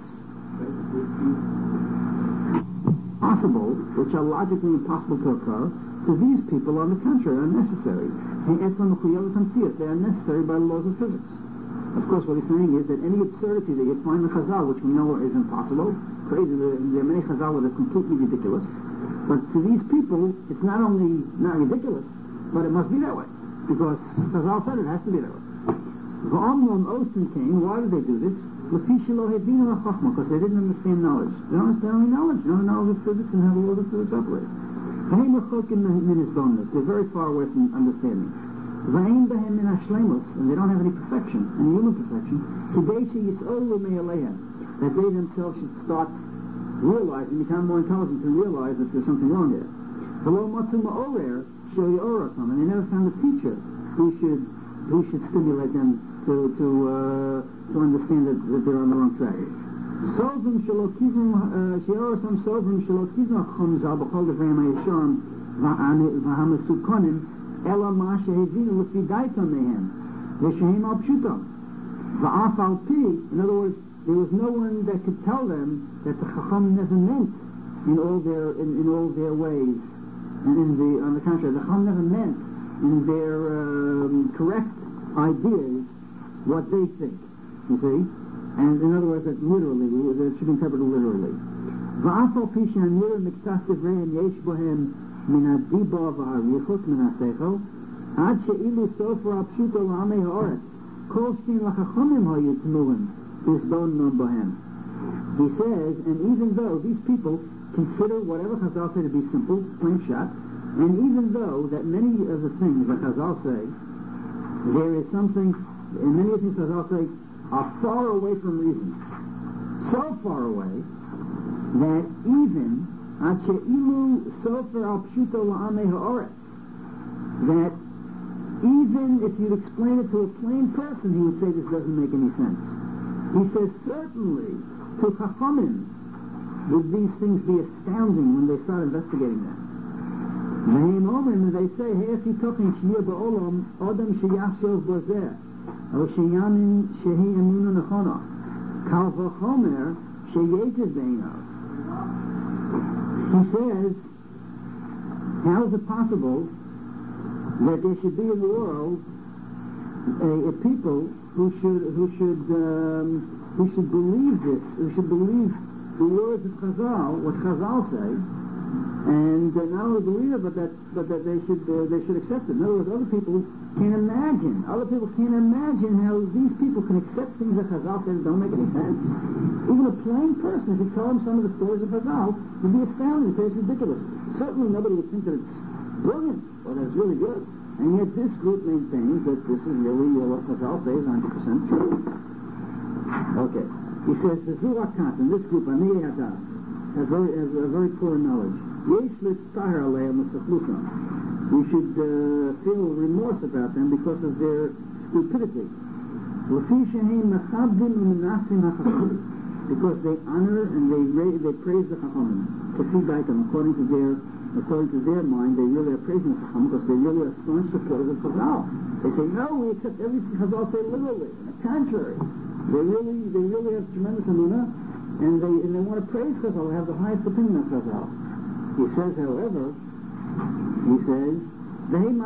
Possible, which are logically impossible to occur, to these people, on the contrary, are necessary. They are necessary by the laws of physics. Of course, what he's saying is that any absurdity that you find in Chazal, which we know is impossible, crazy, there are many Chazal that are completely ridiculous, but to these people, it's not only not ridiculous, but it must be that way, because Chazal said it has to be that way. V'amnon Ostin came, why did they do this? Because they didn't understand knowledge. They don't understand only knowledge. They don't know knowledge of physics and how the laws of physics operate. They're very far away from understanding. And they don't have any perfection, any human perfection. That they themselves should start realizing, become more intelligent to realize that there's something wrong here. And they never found a teacher who should stimulate them to understand that they're on the wrong track. In other words, there was no one that could tell them that the Chacham never meant in all their ways, and on the contrary, the Chacham never meant in their correct ideas what they think. You see, and in other words, that literally, that should be interpreted literally. He says, and even though these people consider whatever Chazal say to be simple, plain shot, and even though that many of the things that Chazal say, there is something, and many of the things Chazal say are far away from reason, so far away that even that even if you'd explain it to a plain person, he would say this doesn't make any sense. He says certainly to Chachamim would these things be astounding when they start investigating them. And they say, hey, if you talking shiyah ba'olam, adam sheyachshov bozeh, or sheyamin shehi emuna nechona, kal v'chomer sheyetiv beinav. He says, how is it possible that there should be in the world a people who should believe this, who should believe the words of Chazal, what Chazal say, and not only believe it, but that they should accept it. In other words, other people can't imagine how these people can accept things that Chazal says don't make any sense. Even a plain person, if you tell him some of the stories of Chazal, would be astounded and say it's ridiculous. Certainly nobody would think that it's brilliant or that it's really good. And yet this group maintains that this is really what Chazal says is 100% true. Okay. He says, the Zurakat, in this group, Anei Hadas, has a very poor knowledge. We should feel remorse about them because of their stupidity. Because they honor and they praise the Chachamim. According to their mind, they really are praising the Chacham because they really are staunch supporters of Chazal. They say, no, we accept everything Chazal say literally. On the contrary, they really have tremendous emunah, and they want to praise Chazal. They have the highest opinion of Chazal. He says, however, really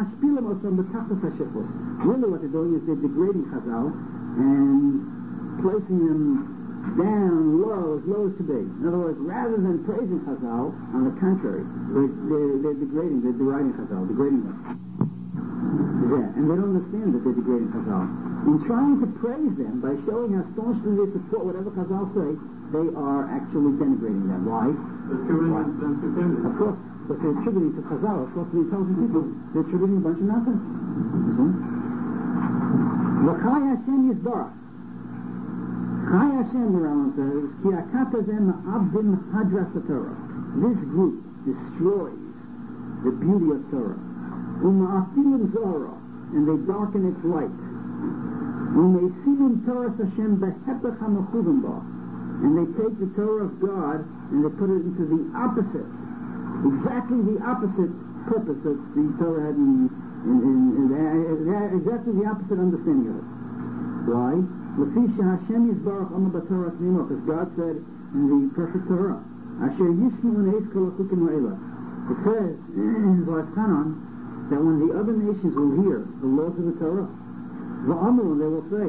what they're doing is they're degrading Chazal and placing them down low as to be. In other words, rather than praising Chazal, on the contrary, they're degrading, they're deriding Chazal, degrading them. Yeah, and they don't understand that they're degrading Chazal. In trying to praise them by showing how staunchly they support whatever Chazal say, they are actually denigrating them. Why? Of course, but they're attributing to Chazal, of course, to the intelligent people, they're attributing a bunch of nonsense. You see? L'chai Hashem Yisbarach. Chai Hashem, the Rambam says, Ki akatazem abdim hadras Torah. This group destroys the beauty of Torah. Uma'afilim Zohar, and they darken its light. Umeisilim Torah Hashem behepech ha'mechuvim ba, and they take the Torah of God and they put it into the opposite, exactly the opposite purpose that the Torah had exactly the opposite understanding of it. Why? Because God said in the perfect Torah, it says in Vasanan that when the other nations will hear the laws of the Torah, they will say,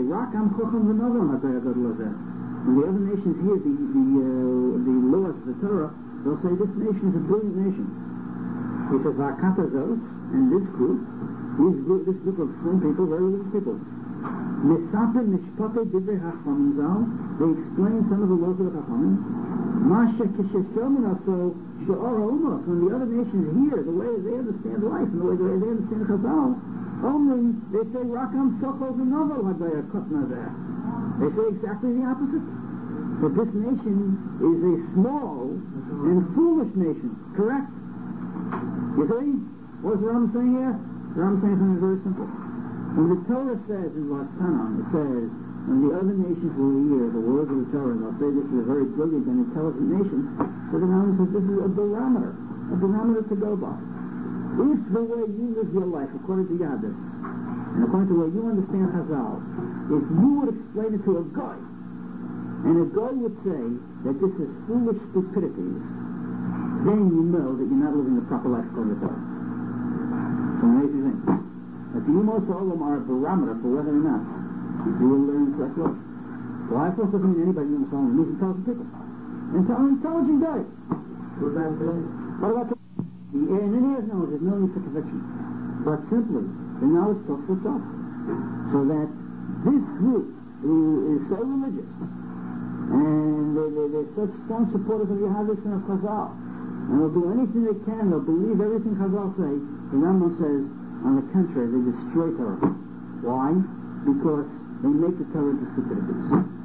when the other nations hear the laws of the Torah, they'll say, this nation is a brilliant nation. He says, and this group of slim people, very little people, they explain some of the laws of the Chachamim, Masha Kisheshominaso Sha'ara Umos. When the other nations hear the way they understand life and the way they understand Chazal, only they say Rakam Sochol V'Novel Hadaya Kotnazeh. They say exactly the opposite. But this nation is a small and foolish nation. Correct? You see? What's the Ram saying here? The Ram saying something very simple. When the Torah says in Vasanan, it says, when the other nations will hear the words of the Torah, and they'll say this is a very brilliant and intelligent nation, so the Ram says this is a barometer to go by. If the way you live your life, according to Yadis, and according to the way you understand Chazal, if you would explain it to a guy, and a guy would say that this is foolish stupidities, then you know that you're not living the proper life according to the Torah. So amazing thing. But the Yimos Olam are a barometer for whether or not you will learn correct law. So I thought doesn't mean anybody in the Psalm, it means intelligent people. Intelligent guy. What about today? What about the engineer's knowledge? There's no need for conviction. But simply, the knowledge talks for itself. So that this group who is so religious, and they're such strong supporters of Yahadis and of Chazal, and they'll do anything they can, they'll believe everything Chazal say, the Rambam says, on the contrary, they destroy Torah. Why? Because they make the Torah into stupidities.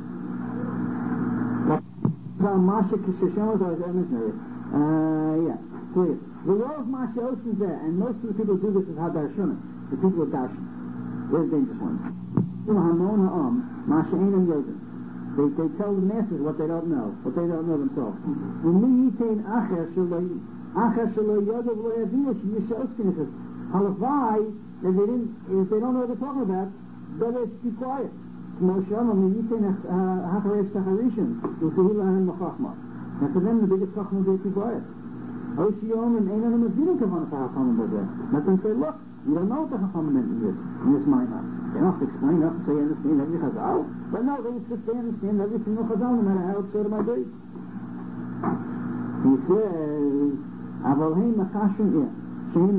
Clear. The law of Masha Ocean is there, and most of the people who do this is Hadarshunim, the people of Darshan. Where's the dangerous ones? They tell the masses what they don't know themselves. Halafai, if they don't know what they're talking about, better be quiet. And for them the biggest chachma is to be quiet. Let them say, look, you don't know what the chachma meant in this minor. They don't have to explain, they don't have to say understand every chazal. But no, they insist they understand every single chazal, no matter how absurd it might be. He says, Avalheim Machashim, Shem,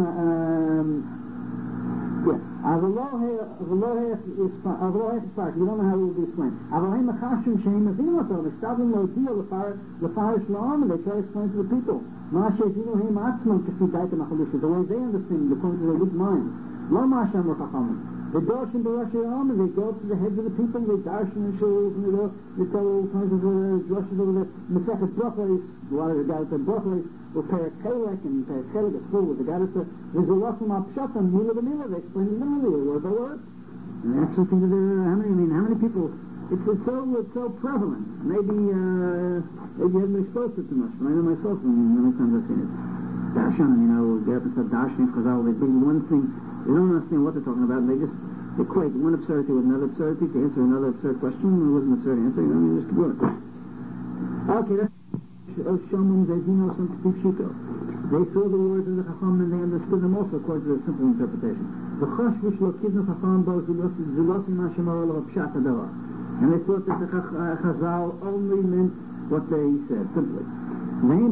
Avalohe is spark. You don't know how it will be explained. Avalheim Machashim, Shem, Avinoto, the Stavim Lodia, the Farish Laam, and they try to explain to the people. Masha Zinoheim Atzman, Kefidaitem Achalisha, the way they understand, according to their weak minds. Lo Masha Murchachamim. The darshan b'Rosh Hashanah, they go to the heads of the people, they darshan in shuls, and they tell all kinds of drushes over the Masechet Brachos, a lot of the guys at Brachos, or Perek and Perek Chelek is full with the guys at the Zolachim Apshatam, Mila b'Mila, they explain it literally, word by word. And they actually think that how many people, it's so prevalent. Maybe you haven't been exposed to it too much, but I know myself, many times I've seen it. Darshan, get up and start darshan, because they bring one thing. They don't understand what they're talking about, and they just equate one absurdity with another absurdity to answer another absurd question, and it wasn't an absurd answer, you just keep going. Okay, that's Shomim Zezino Some Pshito. They saw the words of the Chacham and they understood them also according to the simple interpretation. The Chosh Vishlo Kidnu Chacham Bo Zulosim Hashemar Lo Pshat Adara. And they thought that the Chazal only meant what they said, simply. And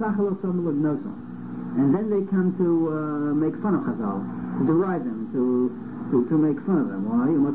then they come to make fun of Chazal, to deride them, to make fun of them. Why? And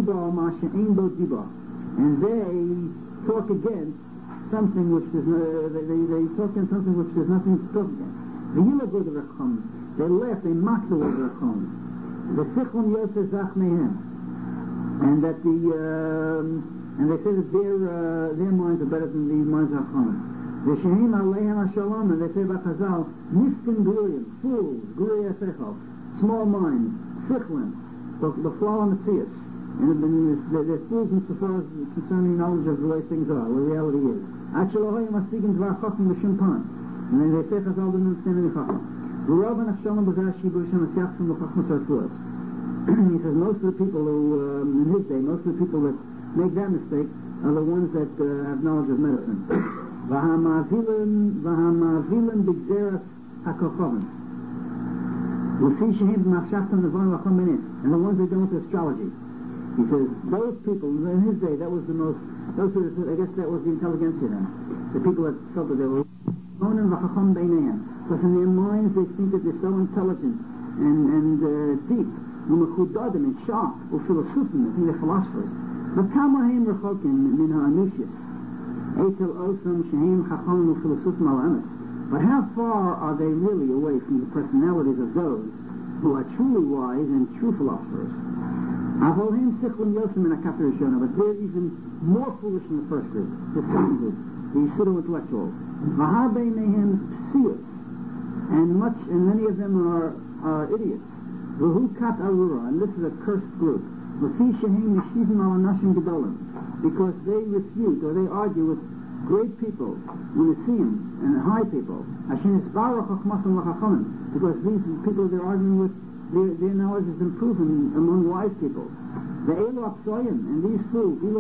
they talk against something which is they talk against something which there's nothing to talk against. The Yilagud of Rechom, they laugh, they mock the word of Rechom. The Sichum Yosef Zach Mehem, and that and they say that their minds are better than the minds of Rechom. The Shehem Alehem HaShalom, and they say about Chazal, Niftin Guriim, fools, Guriya Sechel, small minds, Sichlim, the flaw in the Tzias, and they're fools insofar as concerning knowledge of the way things are, where reality is. Achalohoyim Asigim Dvar Chacham L'Shimpan, and then they say Chazal didn't understand any Chacham. V'Rabban HaShalom B'Zeh Shibur Shem Asyachsim L'Chacham Tzarfuas. He says most of the people who, in his day, most of the people that make that mistake are the ones that have knowledge of medicine. V'hamavilim b'gzeras hakochovim. And the ones that don't with astrology. He says, those people, in his day, that was the most, I guess that was the intelligentsia then. The people that felt that they were because in their minds they think that they're so intelligent and deep, and sharp, or philosophical, they think they're philosophers. And Eitel Osam Shehem Chacham Ufilosufim Al Emes. But how far are they really away from the personalities of those who are truly wise and true philosophers? But they're even more foolish than the first group, the second group, the pseudo-intellectuals. And many of them are idiots. And this is a cursed group. Because they refute or they argue with great people, Munisiim and high people. Because these people they're arguing with, their knowledge has been proven among wise people. The Elu Apsoyim, and these fools, if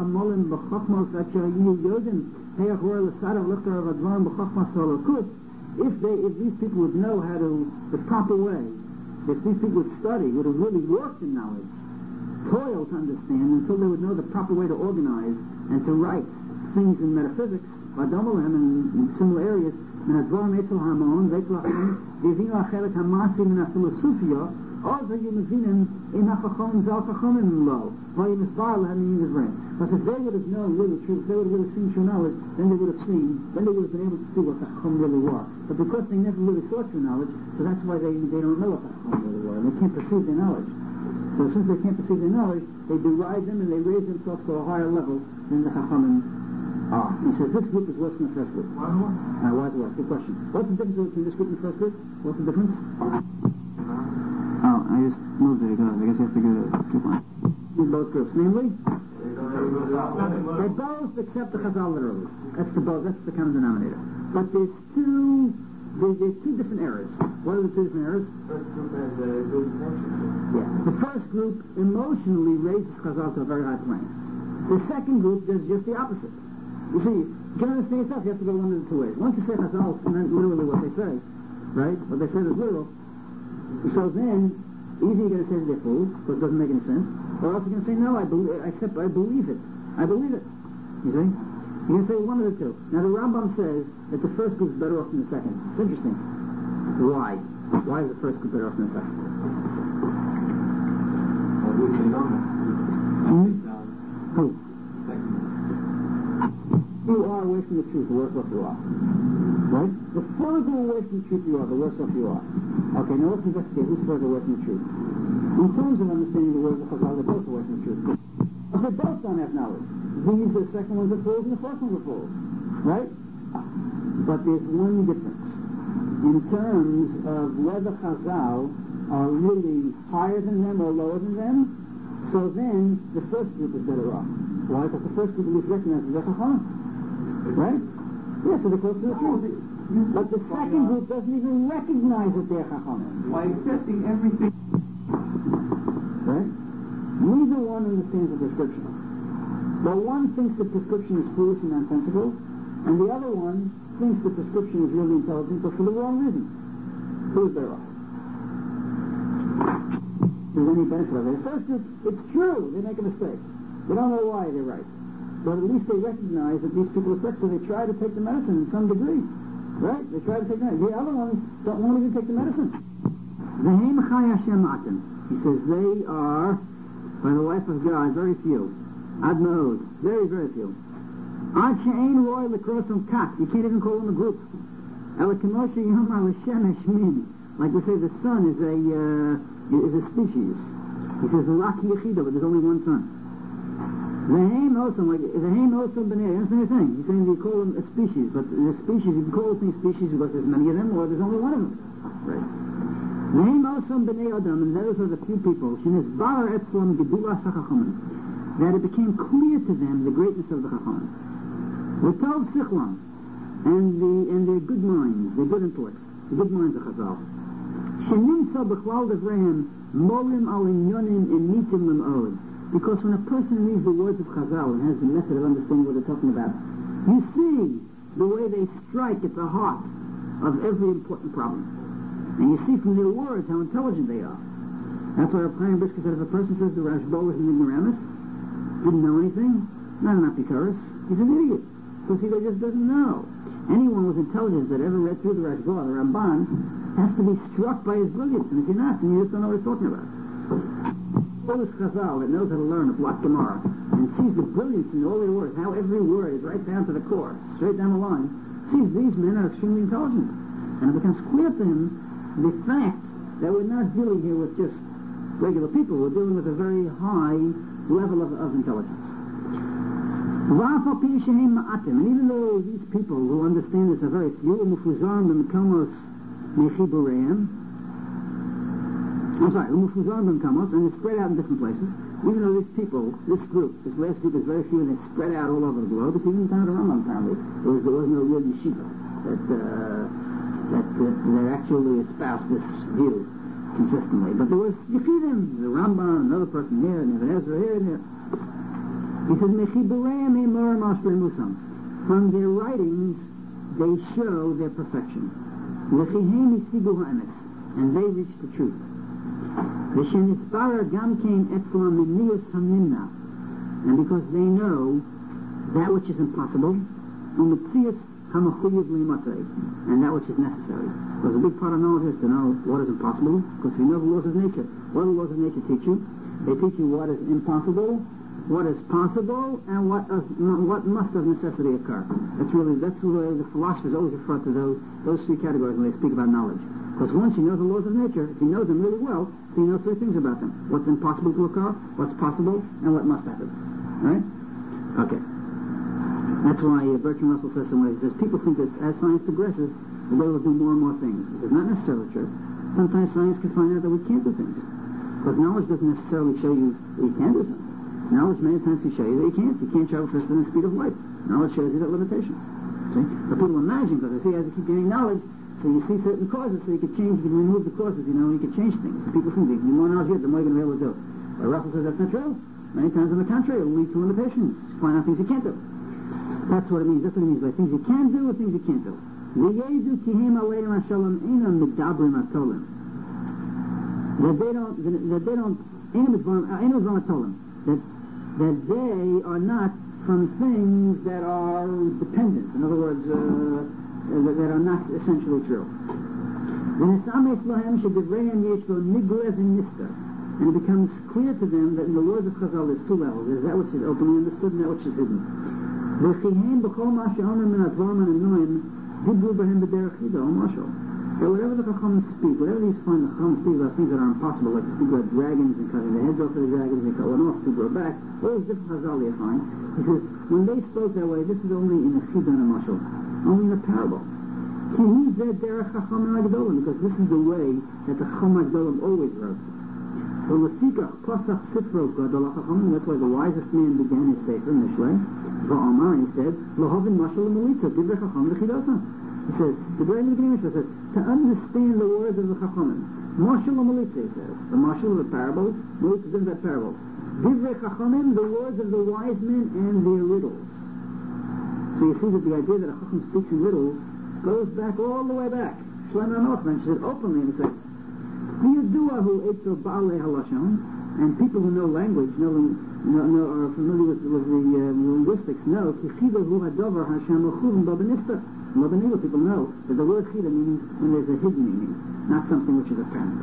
these people would know how to, the proper way, if these people would study, would have really worked in knowledge, toil to understand, until they would know the proper way to organize and to write things in metaphysics, Vadomalem, and in similar areas, but if they would have known really true, if they would have really seen true knowledge, then they would have been able to see what the Chacham really were. But because they never really saw true knowledge, so that's why they don't know what the Chacham really were, and they can't perceive their knowledge. So since they can't perceive their knowledge, they deride them and they raise themselves to a higher level than the Chachamim are. He says this group is worse than the first group. Why is it worse? Good question. What's the difference between this group and the first group? What's the difference? Oh, I just moved it because I guess you have to keep on. These both groups, namely, they both accept the Chazal literally. That's the common denominator. But there's two different errors. What are the two different errors? First group has good intentions. Yeah. The first group emotionally raises Chazal to a very high plane. The second group does just the opposite. You see, to understand yourself, you have to go one of the two ways. Once you say Chazal, and then literally what they say, right? What they say is literal. So then, either you're going to say that they're fools, because it doesn't make any sense, or else you're going to say, no, I believe it. I believe it. You see? You're going to say one of the two. Now the Rambam says that the first group is better off than the second. It's interesting. Why? Why is the first group better off than the second? Who? You are away from the truth, the worse off you are. Right? The further away from the truth you are, the worse off you are. Okay, now let's investigate who's further away from the truth. In terms of understanding the words of Chazal, they're both away from the truth. But they both don't have knowledge. The second one's are fools and the first one's are fools. Right? But there's one difference. In terms of whether Chazal are really higher than them or lower than them, so then the first group is better off. Why? Because the first group at least recognizes their Chacham. Right? Yes, so they're close to the truth. But the second group doesn't even recognize that they're Chachamim. By accepting everything. Right? Neither one understands the prescription. But one thinks the prescription is foolish and nonsensical, and the other one thinks the prescription is really intelligent, but for the wrong reason. Who's better off? There's any benefit of it. The first group, it's true, they make a mistake. They don't know why they're right. But at least they recognize that these people are correct, so they try to take the medicine in some degree. Right? They try to take the medicine. The other ones won't even take the medicine. He says they are, by the life of God, very few. Admod, very, very few. You can't even call them a group. Like we say, the sun is a species. He says, but there's only one sun. The Haim also, b'nei, you understand what he's saying? He's saying you call them a species, but the species, you can call things species because there's many of them, or there's only one of them. Right. The Haim also b'nei Adam, and those are the few people, that it became clear to them the greatness of the Chacham. The Tov Sichlam, and their good minds, their good intellects, the good minds of Chazal. Shenimsa b'chlal devrehem, molim al inyonim emitim l'm'od. Because when a person reads the words of Chazal and has the method of understanding what they're talking about, you see the way they strike at the heart of every important problem. And you see from their words how intelligent they are. That's why Rav Chaim Brisker said if a person says the Rashba was an ignoramus, didn't know anything, not an apikoros, he's an idiot. Because he just doesn't know. Anyone with intelligence that ever read through the Rashba, the Ramban, has to be struck by his brilliance. And if you're not, then you just don't know what he's talking about. All this Chazal that knows how to learn a block Gemara and sees the brilliance in all their words, how every word is right down to the core, straight down the line, sees these men are extremely intelligent. And it becomes clear to him the fact that we're not dealing here with just regular people, we're dealing with a very high level of intelligence. And even though these people who understand this are very few, and it's spread out in different places, even though these people, this last group is very few, and it's spread out all over the globe, it's even in the time of the Rambam apparently, there was no real yeshiva that actually espoused this view consistently. But there was Yechidim, the Rambam, another person here, and Ibn Ezra here and there. He says, from their writings, they show their perfection. And they reach the truth. And because they know that which is impossible, and that which is necessary. Because a big part of knowledge is to know what is impossible, because we know the laws of nature. What do the laws of nature teach you? They teach you what is impossible, what is possible, and what must of necessity occur. That's the way the philosophers always refer to those three categories when they speak about knowledge. Because once you know the laws of nature, if you know them really well, so you know three things about them. What's impossible to occur, what's possible, and what must happen. Right? Okay. That's why Bertrand Russell says somewhere, he says, people think that as science progresses, we'll be able to do more and more things. He says, not necessarily true. Sometimes science can find out that we can't do things. Because knowledge doesn't necessarily show you that you can do something. Knowledge many times can show you that you can't. You can't travel faster than the speed of light. Knowledge shows you that limitation. See? But people imagine, because they see as you keep getting knowledge, so you see certain causes, so you can change, you can remove the causes, you can change things. So people think the more knowledge you get, the more you're going to be able to do. But Russell says that's not true. Many times on the contrary, it will lead to limitations. You find out things you can't do. That's what it means. That's what it means by things you can do or things you can't do. That they are not from things that are dependent. In other words, that are not essentially true. And it becomes clear to them that in the words of Chazal there's two levels. There's that which is openly understood and that which is hidden. So whatever the Chachamim speak, whatever these find the Chachamim speak about things that are impossible, like speak about dragons and cutting the heads off of the dragons and cutting off to grow back, all those different Chazal you find, he says, when they spoke that way, this is only in a Chida and a Mashal, only in a parable. Because this is the way that the Chacham HaGedolim always wrote. So that's why the wisest man began his Sefer, Mishlei, and he said, he says, the very beginning says, to understand the words of the Chachamim. Mashal Melitza, he says. The Mashal of the parable, Melitza is that parable. Divrei Chachamim, the words of the wise men and their riddles. So you see that the idea that a Chacham speaks in riddles goes back all the way back. Shlomo Melech mentions it openly in the Sefer. And people who know language, are familiar with the linguistics, know people know that the word chida means when there's a hidden meaning, not something which is apparent.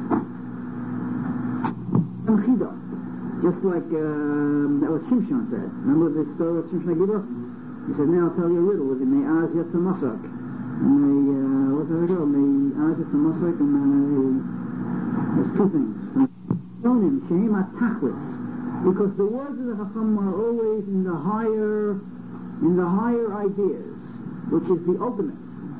Chida, just like that was Shimshon said. Remember the story of Shimshon HaGibor? He said, now I'll tell you a riddle. Was it Me'az Yatzamasak? And what's the riddle? Me'az Yatzamasak and there's two things. Because the words of the Chacham are always in the higher ideas, which is the ultimate.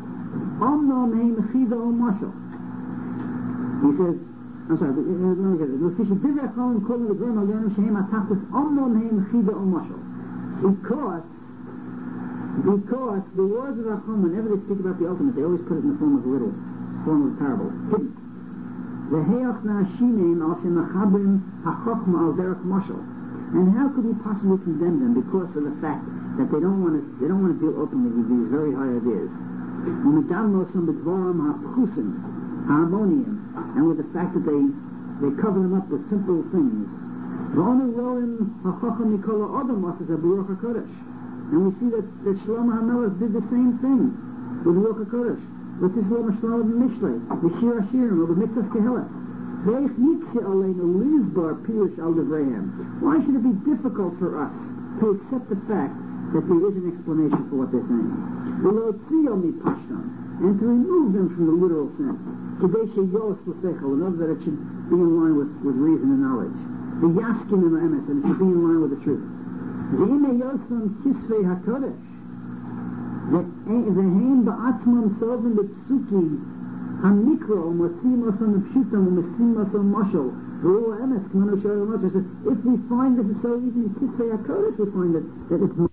He says, I'm sorry, let me get it. Because the words of the Chacham, whenever they speak about the ultimate, they always put it in the form of a riddle, form of a parable, hidden. And how could we possibly condemn them because of the fact that they don't want to deal openly with these very high ideas? Harmonium, and with the fact that they cover them up with simple things. And we see that Shlomo HaMelech did the same thing with Ruach HaKodesh. With this Shlomo Mishlei, the Shir Hashirim, or the Mitzvah Kehelah. Why should it be difficult for us to accept the fact that there is an explanation for what they're saying. And to remove them from the literal sense. In order that it should be in line with reason and knowledge. The Yaskin and Emes, and it should be in line with the truth. The Haim Ba'atzmam Sovin the Psuki Hamikro Mosimos on the Pshutam Mosimos on Mashal. If we find that it's so easy, Kisvei HaKodesh, we find that it's